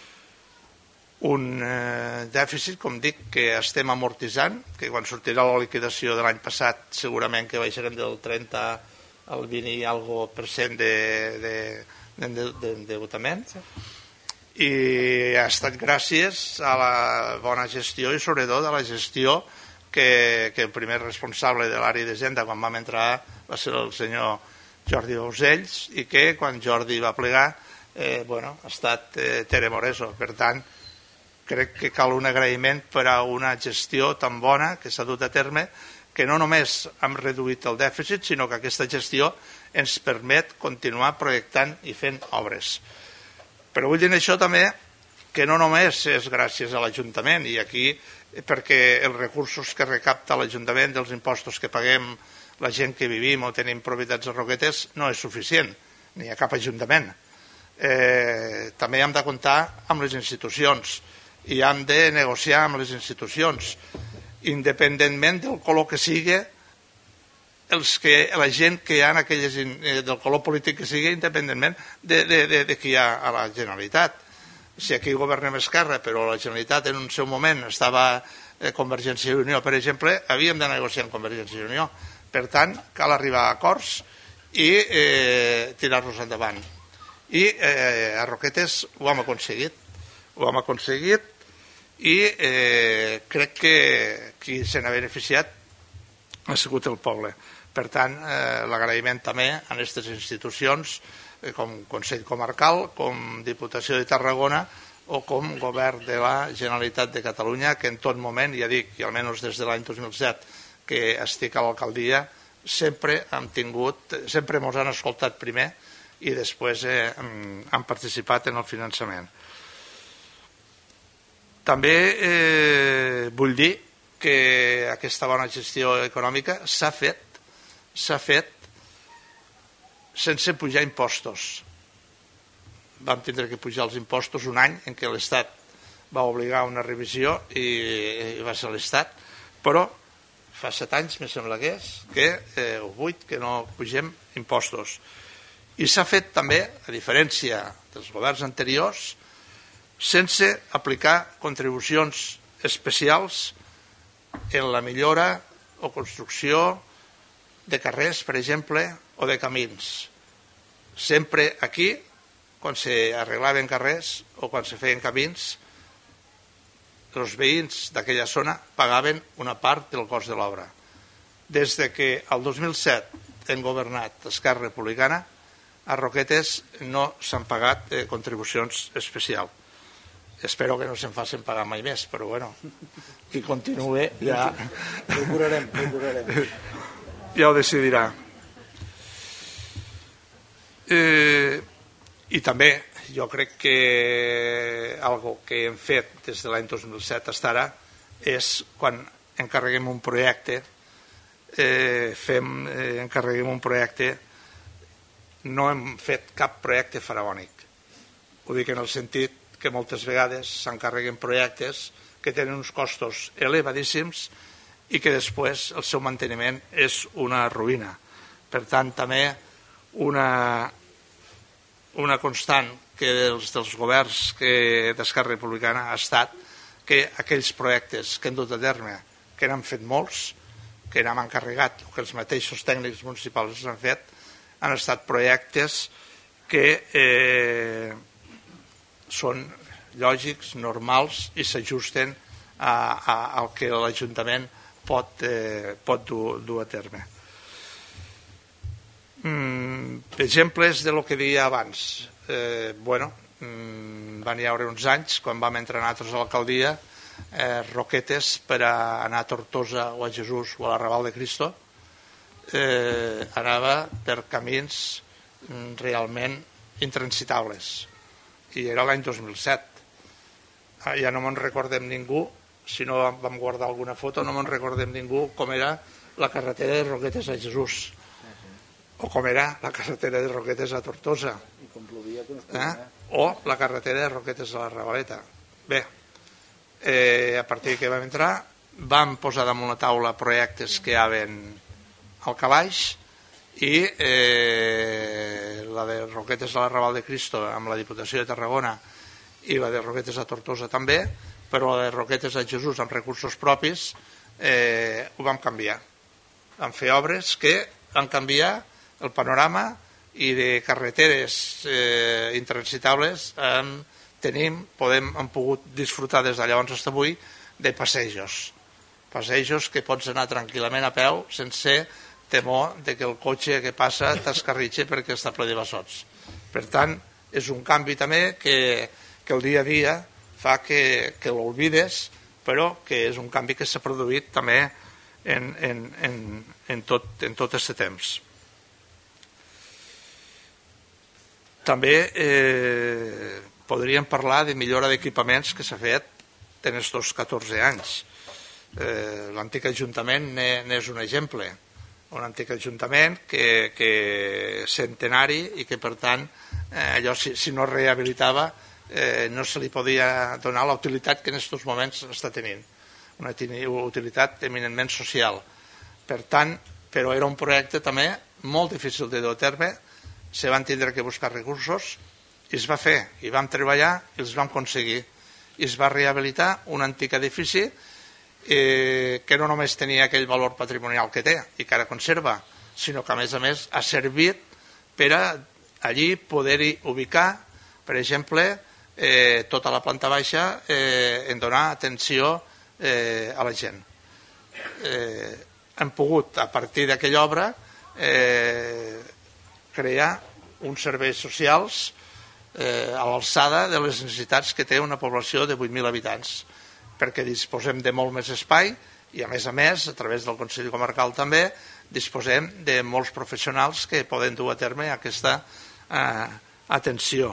Un eh, dèficit, com dic, que estem amortitzant, que quan sortirà la liquidació de l'any passat segurament que baixarem del trenta al vint i algo per cent d'endeutament, i ha estat gràcies a la bona gestió i sobretot a la gestió que, que el primer responsable de l'àrea d'Hisenda quan vam entrar va ser el senyor Jordi Ausells i que quan Jordi va plegar eh, bueno, ha estat eh, Tere Moreso. Per tant, crec que cal un agraïment per a una gestió tan bona que s'ha dut a terme, que no només hem reduït el dèficit, sinó que aquesta gestió ens permet continuar projectant i fent obres. Però vull dir això també que no només és gràcies a l'Ajuntament, i aquí perquè els recursos que recapta l'Ajuntament dels impostos que paguem la gent que vivim o tenim propietats a Roquetes no és suficient, ni a cap Ajuntament. Eh, també hem de comptar amb les institucions, i hem de negociar amb les institucions, independentment del color que sigui, els que, la gent que hi ha en aquelles, del color polític que sigui, independentment de, de, de, de qui hi ha a la Generalitat. Si aquí governem Esquerra, però la Generalitat en un seu moment estava eh, Convergència i Unió, per exemple, havíem de negociar amb Convergència i Unió. Per tant, cal arribar a acords i eh, tirar-los endavant. I eh, a Roquetes ho hem aconseguit. Ho hem aconseguit i eh, crec que qui se n'ha beneficiat ha sigut el poble. Per tant, eh, l'agraïment també a aquestes institucions eh, com Consell Comarcal, com Diputació de Tarragona o com Govern de la Generalitat de Catalunya, que en tot moment, ja dic, i almenys des de l'any dos mil set que estic a l'alcaldia, sempre hem tingut, sempre ens han escoltat primer i després eh, han participat en el finançament. També eh, vull dir que aquesta bona gestió econòmica s'ha fet, s'ha fet sense pujar impostos. Vam tindre que pujar els impostos un any en què l'Estat va obligar a una revisió i, i va ser l'Estat, però fa set anys, me sembla que és, que, eh, o vuit, que no pugem impostos. I s'ha fet també, a diferència dels governs anteriors, sense aplicar contribucions especials en la millora o construcció de carrers, per exemple, o de camins. Sempre aquí, quan s'arreglaven carrers o quan se feien camins, els veïns d'aquella zona pagaven una part del cost de l'obra. Des de que el dos mil set hem governat Esquerra Republicana, a Roquetes no s'han pagat eh, contribucions especials. Espero que no se'n facin pagar mai més, però bueno, qui continuï ja... Procurarem, procurarem. Ja ho decidirà. Eh, I també jo crec que algo que hem fet des de l'any dos mil set fins ara és quan encarreguem un projecte, eh, fem, eh, encarreguem un projecte, no hem fet cap projecte faraònic. Ho dic en el sentit que moltes vegades s'encarreguen projectes que tenen uns costos elevadíssims i que després el seu manteniment és una ruïna. Per tant, també una, una constant que dels, dels governs que d'Esquerra Republicana ha estat que aquells projectes que han dut a terme, que n'han fet molts, que n'hem encarregat, o que els mateixos tècnics municipals han fet, han estat projectes que eh, són lògics, normals i s'ajusten a, a, al que l'Ajuntament pot, eh, pot dur, dur a terme. Mm, exemples de lo que deia abans. Eh, bueno, mm, van hi haure uns anys, quan vam entrar nosaltres a l'alcaldia, eh, roquetes per a anar a Tortosa o a Jesús o a la Raval de Cristo, eh, anava per camins mm, realment intransitables. I era l'any dos mil set. Ah, ja no me'n recordem ningú, si no vam guardar alguna foto, no me'n recordem ningú com era la carretera de Roquetes a Jesús, o com era la carretera de Roquetes a Tortosa, eh? o la carretera de Roquetes a la Ravaleta. Bé, eh, a partir que vam entrar, vam posar damunt la taula projectes que hi havien al calaix, i eh, la de Roquetes a la Raval de Cristo amb la Diputació de Tarragona i la de Roquetes a Tortosa també, però la de Roquetes a Jesús amb recursos propis eh, ho vam canviar. Vam fer obres que van canviar el panorama i de carreteres eh, intransitables eh, tenim, podem, hem pogut disfrutar des de llavors fins avui de passejos. Passejos que pots anar tranquil·lament a peu sense temor de que el cotxe que passa t'escarritxa perquè està ple de bassots. Per tant, és un canvi també que, que el dia a dia fa que, que l'oblides, però que és un canvi que s'ha produït també en, en, en, en tot en tot aquest temps. També eh, podríem parlar de millora d'equipaments que s'ha fet en aquests catorze anys. Eh, l'antic Ajuntament n'és un exemple. Un antic ajuntament que, que centenari i que per tant eh, allò si, si no es rehabilitava eh, no se li podia donar la utilitat que en aquests moments està tenint, una utilitat eminentment social. Per tant, però era un projecte també molt difícil de dur a terme, se van tindre que buscar recursos i es va fer, i vam treballar i els vam aconseguir, i es va rehabilitar un antic edifici Eh, que no només tenia aquell valor patrimonial que té i que ara conserva, sinó que a més a més ha servit per a allí poder-hi ubicar, per exemple, eh, tota la planta baixa eh, en donar atenció eh, a la gent. Eh, hem pogut, a partir d'aquella obra, eh, crear uns serveis socials eh, a l'alçada de les necessitats que té una població de vuit mil habitants, perquè disposem de molt més espai i, a més a més, a través del Consell Comarcal també, disposem de molts professionals que poden dur a terme aquesta eh, atenció.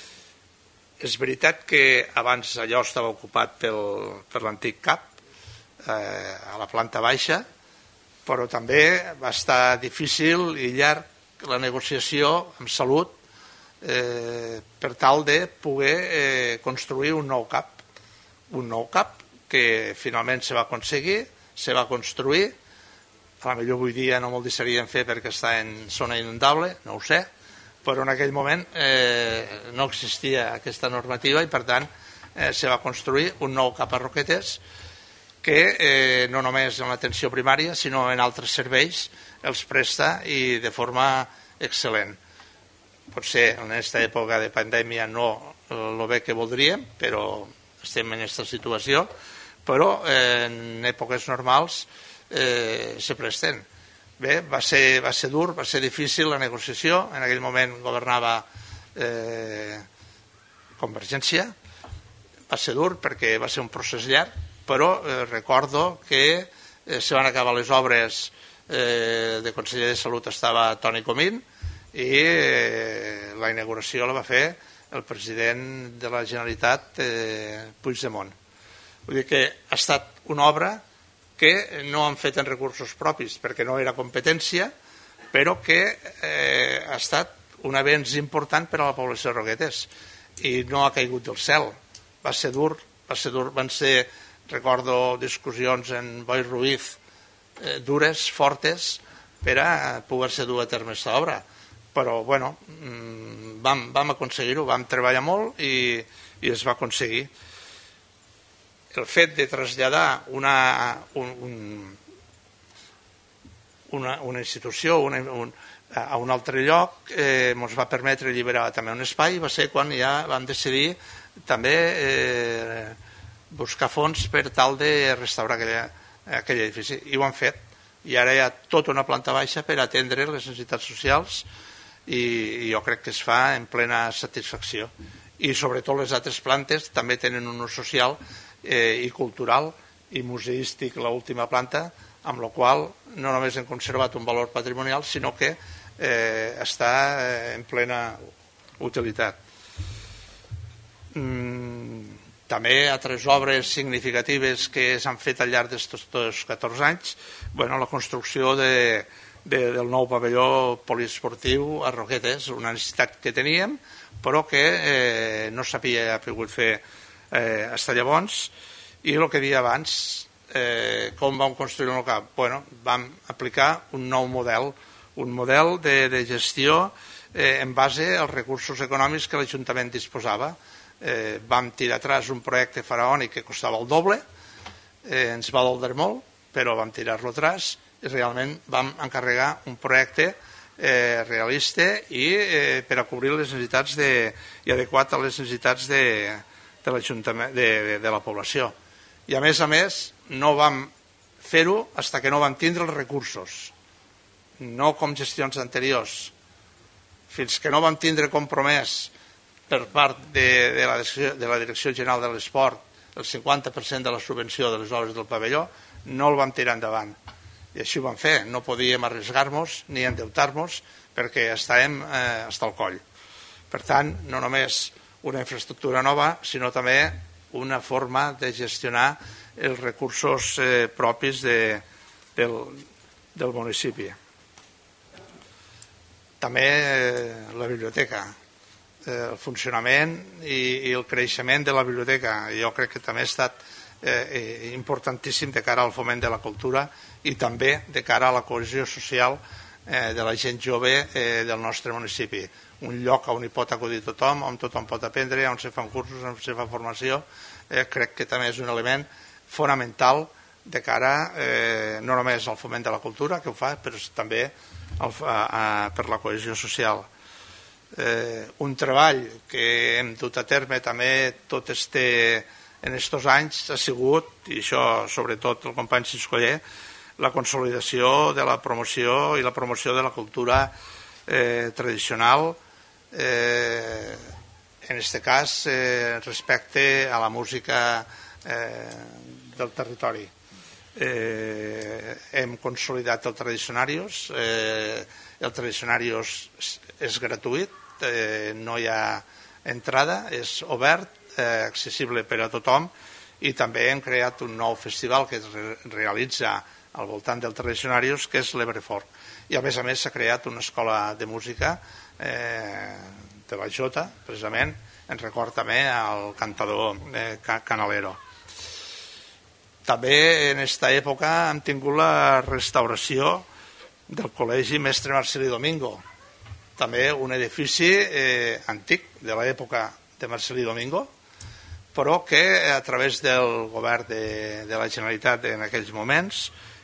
És veritat que abans allò estava ocupat pel, per l'antic C A P, eh, a la planta baixa, però també va estar difícil i llarg la negociació amb Salut eh, per tal de poder eh, construir un nou C A P. Un nou C A P que finalment se va aconseguir, se va construir, a la millor avui dia no me'l deixarien fer perquè està en zona inundable, no ho sé, però en aquell moment eh, no existia aquesta normativa i per tant eh, se va construir un nou C A P a Roquetes que eh, no només en l'atenció primària sinó en altres serveis els presta i de forma excel·lent. Potser en aquesta època de pandèmia no el bé que voldríem, però estem en aquesta situació, però eh, en èpoques normals eh, se presten. Bé, va ser, va ser dur, va ser difícil la negociació, en aquell moment governava eh, Convergència, va ser dur perquè va ser un procés llarg, però eh, recordo que eh, se van acabar les obres eh, de conseller de Salut, estava Toni Comín, i eh, la inauguració la va fer el president de la Generalitat, eh, Puigdemont. Vull dir que ha estat una obra que no han fet en recursos propis perquè no era competència, però que eh, ha estat un avenç important per a la població de Roquetes i no ha caigut del cel. Va ser dur, va ser dur. Van ser Recordo discussions en Boi Ruiz eh, dures, fortes, per a poder-se dur a terme aquesta obra. Però, bueno, vam, vam aconseguir-ho, vam treballar molt i, i es va aconseguir. El fet de traslladar una, un, un, una, una institució una, un, a un altre lloc eh, ens va permetre alliberar també un espai, va ser quan ja vam decidir també eh, buscar fons per tal de restaurar aquella, aquell edifici, i ho han fet, i ara hi ha tota una planta baixa per atendre les necessitats socials, i, i jo crec que es fa en plena satisfacció, i sobretot les altres plantes també tenen un ús social eh, i cultural i museístic l'última planta, amb la qual no només hem conservat un valor patrimonial, sinó que eh, està en plena utilitat. Mm, també altres obres significatives que s'han fet al llarg d'aquests catorze anys, bueno, la construcció de, de, del nou pavelló poliesportiu a Roquetes, una necessitat que teníem, però que eh, no s'havia pogut fer eh, fins llavors, i el que deia abans, eh, com vam construir el local? Bueno, vam aplicar un nou model, un model de, de gestió eh, en base als recursos econòmics que l'Ajuntament disposava. Eh, vam tirar atrás un projecte faraònic que costava el doble, eh, ens va doldre molt, però vam tirar-lo atrás i realment vam encarregar un projecte eh, realista i eh, per a cobrir les necessitats de, i adequat a les necessitats de, de l'Ajuntament, de, de, de la població. I a més a més no vam fer-ho fins que no vam tindre els recursos, no com gestions anteriors. Fins que no vam tindre compromès per part de, de, la, de la Direcció General de l'Esport el cinquanta per cent de la subvenció de les obres del pavelló, no el vam tirar endavant. I així ho vam fer, no podíem arriesgar-nos ni endeutar-nos perquè estàvem eh, hasta el coll. Per tant, no només una infraestructura nova, sinó també una forma de gestionar els recursos eh, propis de, del, del municipi. També eh, la biblioteca, eh, el funcionament i, i el creixement de la biblioteca. Jo crec que també ha estat eh, importantíssim de cara al foment de la cultura i també de cara a la cohesió social eh, de la gent jove eh, del nostre municipi. Un lloc on hi pot acudir tothom, on tothom pot aprendre, on se fan cursos, on se fa formació. Eh, crec que també és un element fonamental de cara eh, no només al foment de la cultura, que ho fa, però també al, a, a, per la cohesió social. Eh, un treball que hem dut a terme també tot este, en aquests anys ha sigut, i això sobretot el company Siscoller, la consolidació de la promoció i la promoció de la cultura eh, tradicional, eh, en aquest cas eh, respecte a la música eh, del territori. Eh, hem consolidat el Tradicionarios, eh, el Tradicionarios és gratuït, eh, no hi ha entrada, és obert, eh, accessible per a tothom, i també hem creat un nou festival que es re realitza al voltant del Tradicionarios, que és l'Ebrefort. I a més a més s'ha creat una escola de música eh, de la Jota, precisament, en record també al cantador eh, Canalero. També en aquesta època hem tingut la restauració del Col·legi Mestre Marcelí Domingo, també un edifici eh, antic de l'època de Marcelí Domingo, però que a través del govern de, de la Generalitat en aquells moments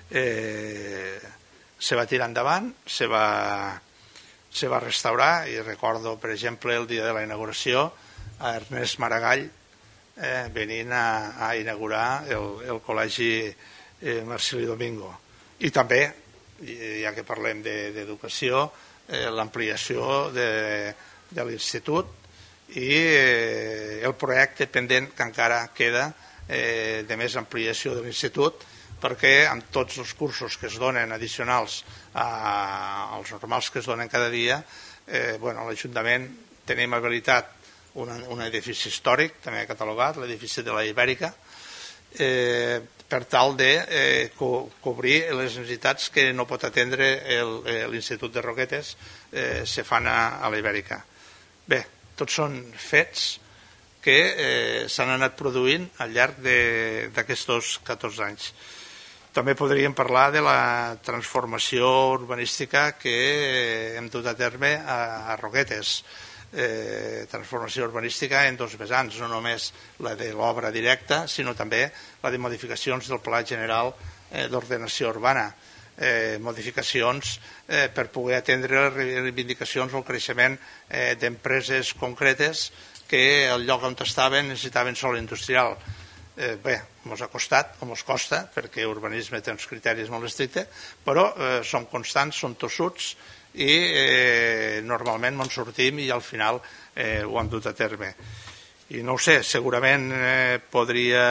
eh, se va tirar endavant, se va, se va restaurar, i recordo, per exemple, el dia de la inauguració a Ernest Maragall eh, venint a, a inaugurar el, el Col·legi eh, Marcelí Domingo. I també, ja que parlem d'educació, eh, l'ampliació de, de l'institut i eh, el projecte pendent que encara queda eh, de més ampliació de l'institut, perquè amb tots els cursos que es donen addicionals a, als normals que es donen cada dia, eh, bueno, l'Ajuntament tenim habilitat un, un edifici històric, també catalogat, l'edifici de la Ibèrica, eh, per tal de eh, co cobrir les necessitats que no pot atendre l'Institut de Roquetes, eh, se fan a, a la Ibèrica. Bé, tots són fets que eh, s'han anat produint al llarg d'aquests catorze anys. També podríem parlar de la transformació urbanística que hem dut a terme a, a Roquetes. Eh, transformació urbanística en dos vessants, no només la de l'obra directa, sinó també la de modificacions del Pla General eh, d'Ordenació Urbana. Eh, modificacions eh, per poder atendre les reivindicacions o el creixement eh, d'empreses concretes que al lloc on estaven necessitaven sòl industrial. Eh, bé, ens ha costat o ens costa, perquè urbanisme té uns criteris molt estrictes, però eh, som constants, som tossuts i eh, normalment ens sortim i al final eh, ho han dut a terme. I no ho sé, segurament eh, podria...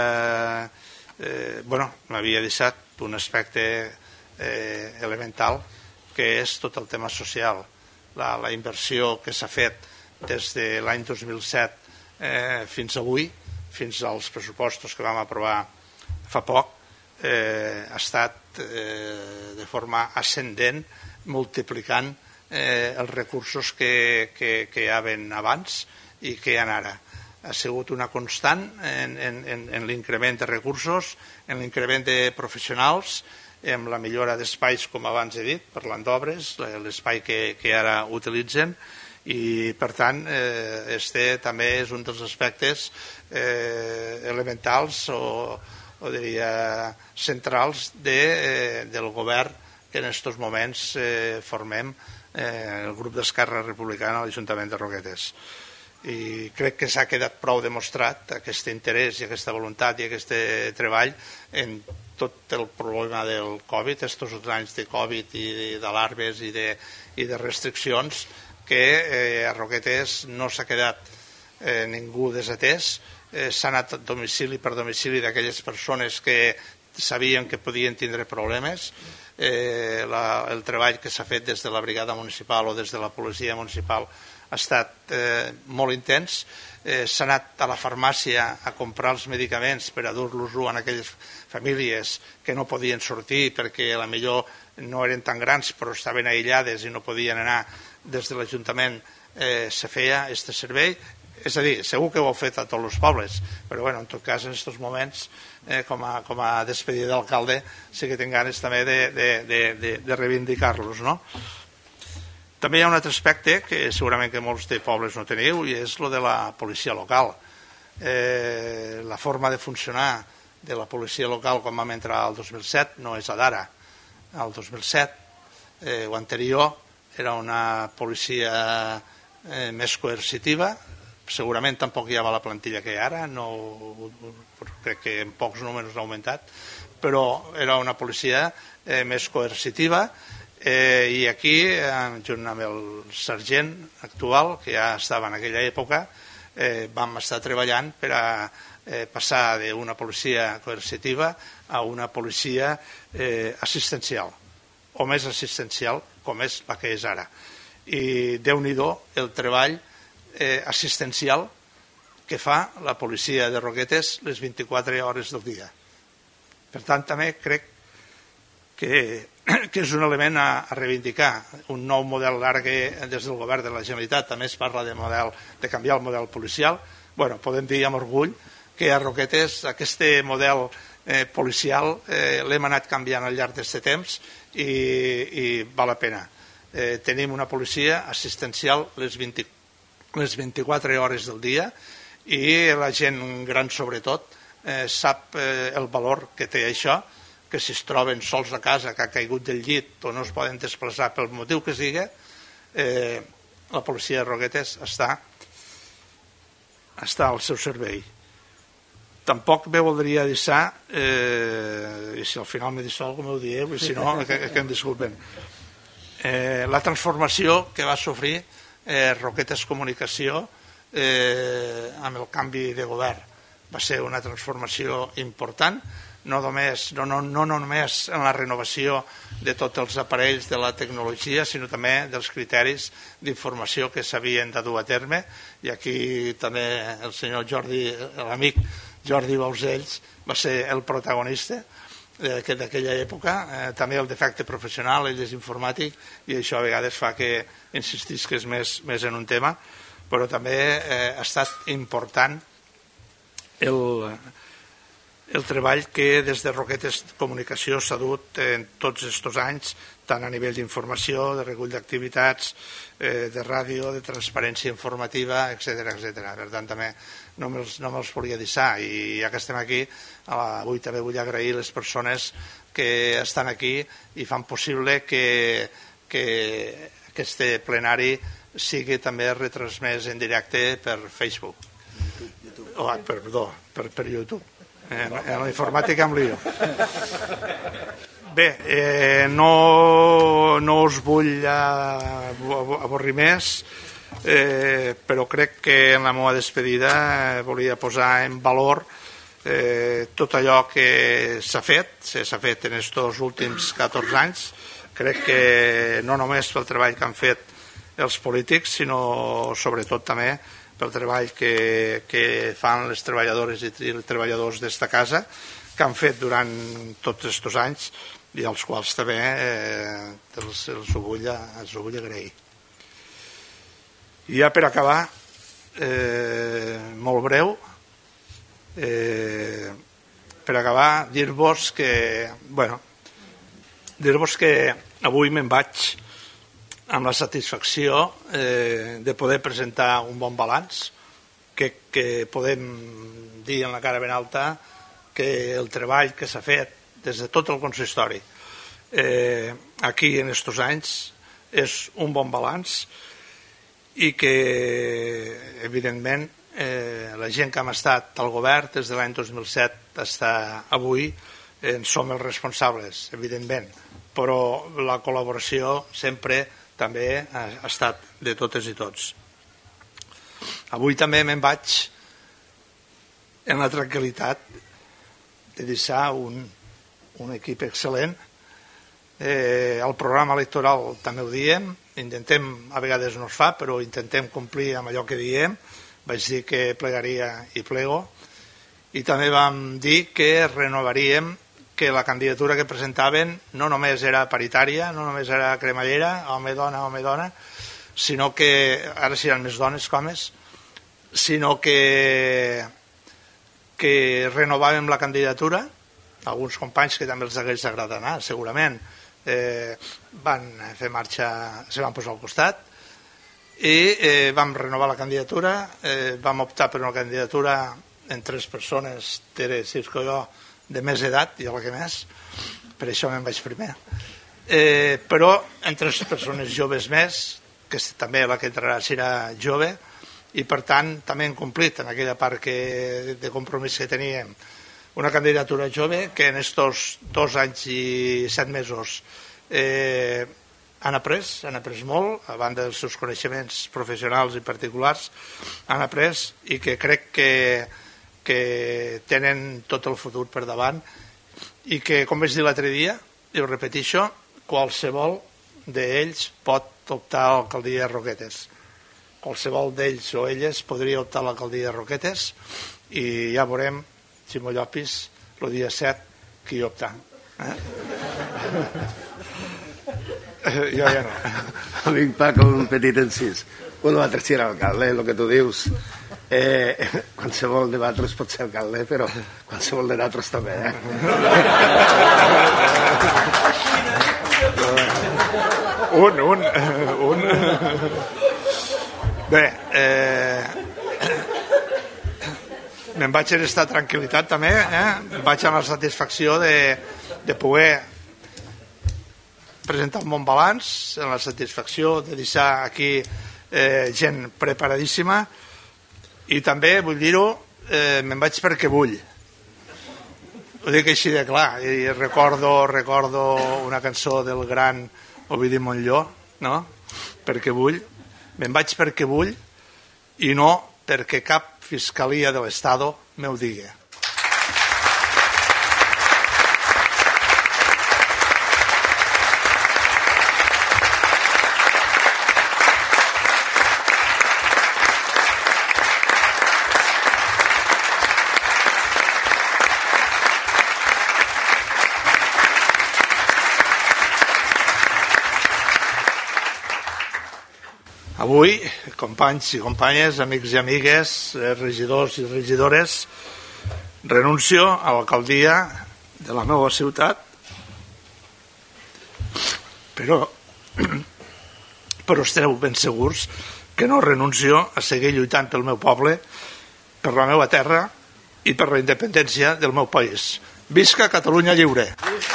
Eh, bueno, m'havia deixat un aspecte eh, elemental, que és tot el tema social. La, la inversió que s'ha fet des de l'any dos mil set eh, fins avui, fins als pressupostos que vam aprovar fa poc, eh, ha estat eh, de forma ascendent, multiplicant eh, els recursos que, que, que hi havien abans i que hi ha ara. Ha sigut una constant en, en, en l'increment de recursos, en l'increment de professionals, en la millora d'espais, com abans he dit, parlant d'obres, l'espai que, que ara utilitzen, i per tant eh, este també és un dels aspectes eh, elementals o, o diria centrals de, eh, del govern que en aquests moments eh, formem eh, el grup d'Esquerra Republicana a l'Ajuntament de Roquetes. I crec que s'ha quedat prou demostrat aquest interès i aquesta voluntat i aquest treball en tot el problema del Covid, aquests anys de Covid i d'alarmes i, de, i de restriccions, que eh, a Roquetes no s'ha quedat eh, ningú desatès, eh, s'ha anat domicili per domicili d'aquelles persones que sabien que podien tindre problemes. Eh, la, el treball que s'ha fet des de la brigada municipal o des de la policia municipal ha estat eh, molt intens. Eh, s'ha anat a la farmàcia a comprar els medicaments per a dur-los a aquelles famílies que no podien sortir perquè a la millor no eren tan grans però estaven aïllades i no podien anar. Des de l'Ajuntament eh, se feia aquest servei, és a dir, segur que ho heu fet a tots els pobles, però bueno, en tot cas en aquests moments eh, com, a, com a despedida d'alcalde sí que tinc ganes també de, de, de, de, de reivindicar-los, no? També hi ha un altre aspecte que segurament que molts de pobles no teniu i és el de la policia local. Eh, la forma de funcionar de la policia local quan vam entrar al dos mil set no és a d'ara. Al dos mil set eh, o anterior era una policia eh, més coercitiva, segurament tampoc hi havia la plantilla que hi ha ara, no, crec que en pocs números ha augmentat, però era una policia eh, més coercitiva eh, i aquí, eh, junt amb el sergent actual, que ja estava en aquella època, eh, vam estar treballant per a eh, passar d'una policia coercitiva a una policia eh, assistencial, o més assistencial com és la que és ara. I Déu-n'hi-do el treball eh, assistencial que fa la policia de Roquetes les vint-i-quatre hores del dia. Per tant, també crec que, que és un element a, a reivindicar. Un nou model, ara que des del govern de la Generalitat també es parla de, model, de canviar el model policial, bueno, podem dir amb orgull que a Roquetes aquest model eh, policial eh, l'hem anat canviant al llarg d'aquest temps i, i val la pena. Eh, tenim una policia assistencial les, vint, les vint-i-quatre hores del dia i la gent gran sobretot eh, sap eh, el valor que té això, que si es troben sols a casa, que ha caigut del llit o no es poden desplaçar pel motiu que sigui, eh, la policia de Roquetes està, està al seu servei. Tampoc me voldria deixar, eh, i si al final me dissol, com ho dieu, i si no, que, que em disculpen, eh, la transformació que va sofrir eh, Roquetes Comunicació eh, amb el canvi de govern. Va ser una transformació important, no només, no, no, no només en la renovació de tots els aparells de la tecnologia, sinó també dels criteris d'informació que s'havien de dur a terme, i aquí també el senyor Jordi, l'amic Jordi Bausells, va ser el protagonista d'aquella època. Eh, també el defecte professional, ell és informàtic, i això a vegades fa que insistisques més, més en un tema, però també eh, ha estat important el, el treball que des de Roquetes Comunicació s'ha dut en tots aquests anys, tant a nivell d'informació, de recull d'activitats, eh, de ràdio, de transparència informativa, etcètera, etcètera. Per tant, també no me'ls no me'ls volia deixar, i ja que estem aquí, avui també vull agrair les persones que estan aquí i fan possible que, que aquest plenari sigui també retransmès en directe per Facebook. Oh, perdó, per, per YouTube. En, en la informàtica em lio. Bé, eh, no, no us vull avorrir més, eh, però crec que en la meva despedida eh, volia posar en valor eh, tot allò que s'ha fet, s'ha fet en aquests últims catorze anys. Crec que no només pel treball que han fet els polítics, sinó sobretot també pel treball que, que fan les treballadores i els treballadors d'esta casa, que han fet durant tots aquests anys i als quals també eh, els, els, ho vull, els ho vull agrair. I ja per acabar, eh, molt breu, eh, per acabar, dir-vos que, bueno, dir-vos que avui me'n vaig amb la satisfacció eh, de poder presentar un bon balanç, que, que podem dir en la cara ben alta que el treball que s'ha fet des de tot el consistori eh, aquí en estos anys és un bon balanç, i que evidentment eh, la gent que hem estat al govern des de l'any dos mil set fins avui en som els responsables, evidentment, però la col·laboració sempre també ha estat de totes i tots. Avui també me'n vaig en la tranquil·litat de deixar un, un equip excel·lent. Eh, el programa electoral també ho diem, intentem, a vegades no es fa, però intentem complir amb allò que diem. Vaig dir que plegaria i plego, i també vam dir que renovaríem, que la candidatura que presentaven no només era paritària, no només era cremallera, home-dona, home-dona, sinó que, ara seran més dones que homes, sinó que, que renovàvem la candidatura. Alguns companys que també els hagués agradat anar, segurament, eh, van fer marxa, se van posar al costat, i eh, vam renovar la candidatura, eh, vam optar per una candidatura en tres persones, Tere, Cisco i jo, de més edat, i la que més, per això me'n vaig primer, eh, però en tres persones joves més, que també la que entrarà serà jove, i per tant també hem complit en aquella part que, de compromís que teníem, una candidatura jove que en estos dos anys i set mesos eh, han après, han après molt, a banda dels seus coneixements professionals i particulars, han après, i que crec que que tenen tot el futur per davant, i que, com vaig dir l'altre dia, i ho repeteixo, qualsevol d'ells pot optar a l'alcaldia de Roquetes. Qualsevol d'ells o elles podria optar a l'alcaldia de Roquetes, i ja veurem, Ximo Llopis, el dia set, qui hi opta. Eh? Jo ja no. Amic Paco, un petit encís. Un altre si era alcalde, el que tu dius. Eh, qualsevol de vosaltres pot ser alcalde, però qualsevol de nosaltres també, eh? Un, un, un. Bé, eh, me'n vaig en esta tranquil·litat també, eh? Me'n vaig amb la satisfacció de, de poder presentar un bon balanç, en la satisfacció de deixar aquí eh, gent preparadíssima, i també, vull dir-ho, eh, me'n vaig perquè vull. Ho dic així de clar, i recordo, recordo una cançó del gran Ovidi Montlló, no? Perquè vull, me'n vaig perquè vull, i no perquè cap fiscalia de l'Estado m'ho digui. Avui, companys i companyes, amics i amigues, regidors i regidores, renuncio a l'alcaldia de la meva ciutat, però, però esteu ben segurs que no renuncio a seguir lluitant pel meu poble, per la meva terra i per la independència del meu país. Visca Catalunya lliure!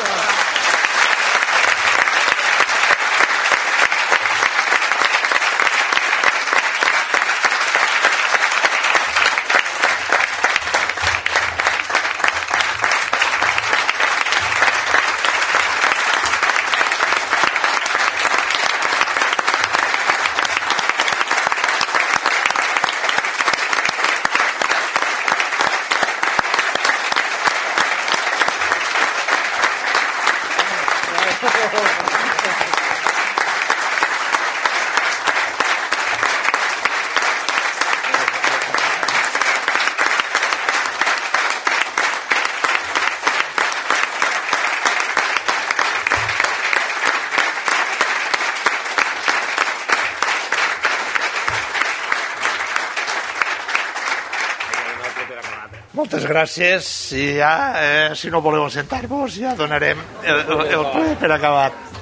Moltes gràcies i ja, eh, si no voleu assentar-vos, ja donarem el, el, el ple per acabat.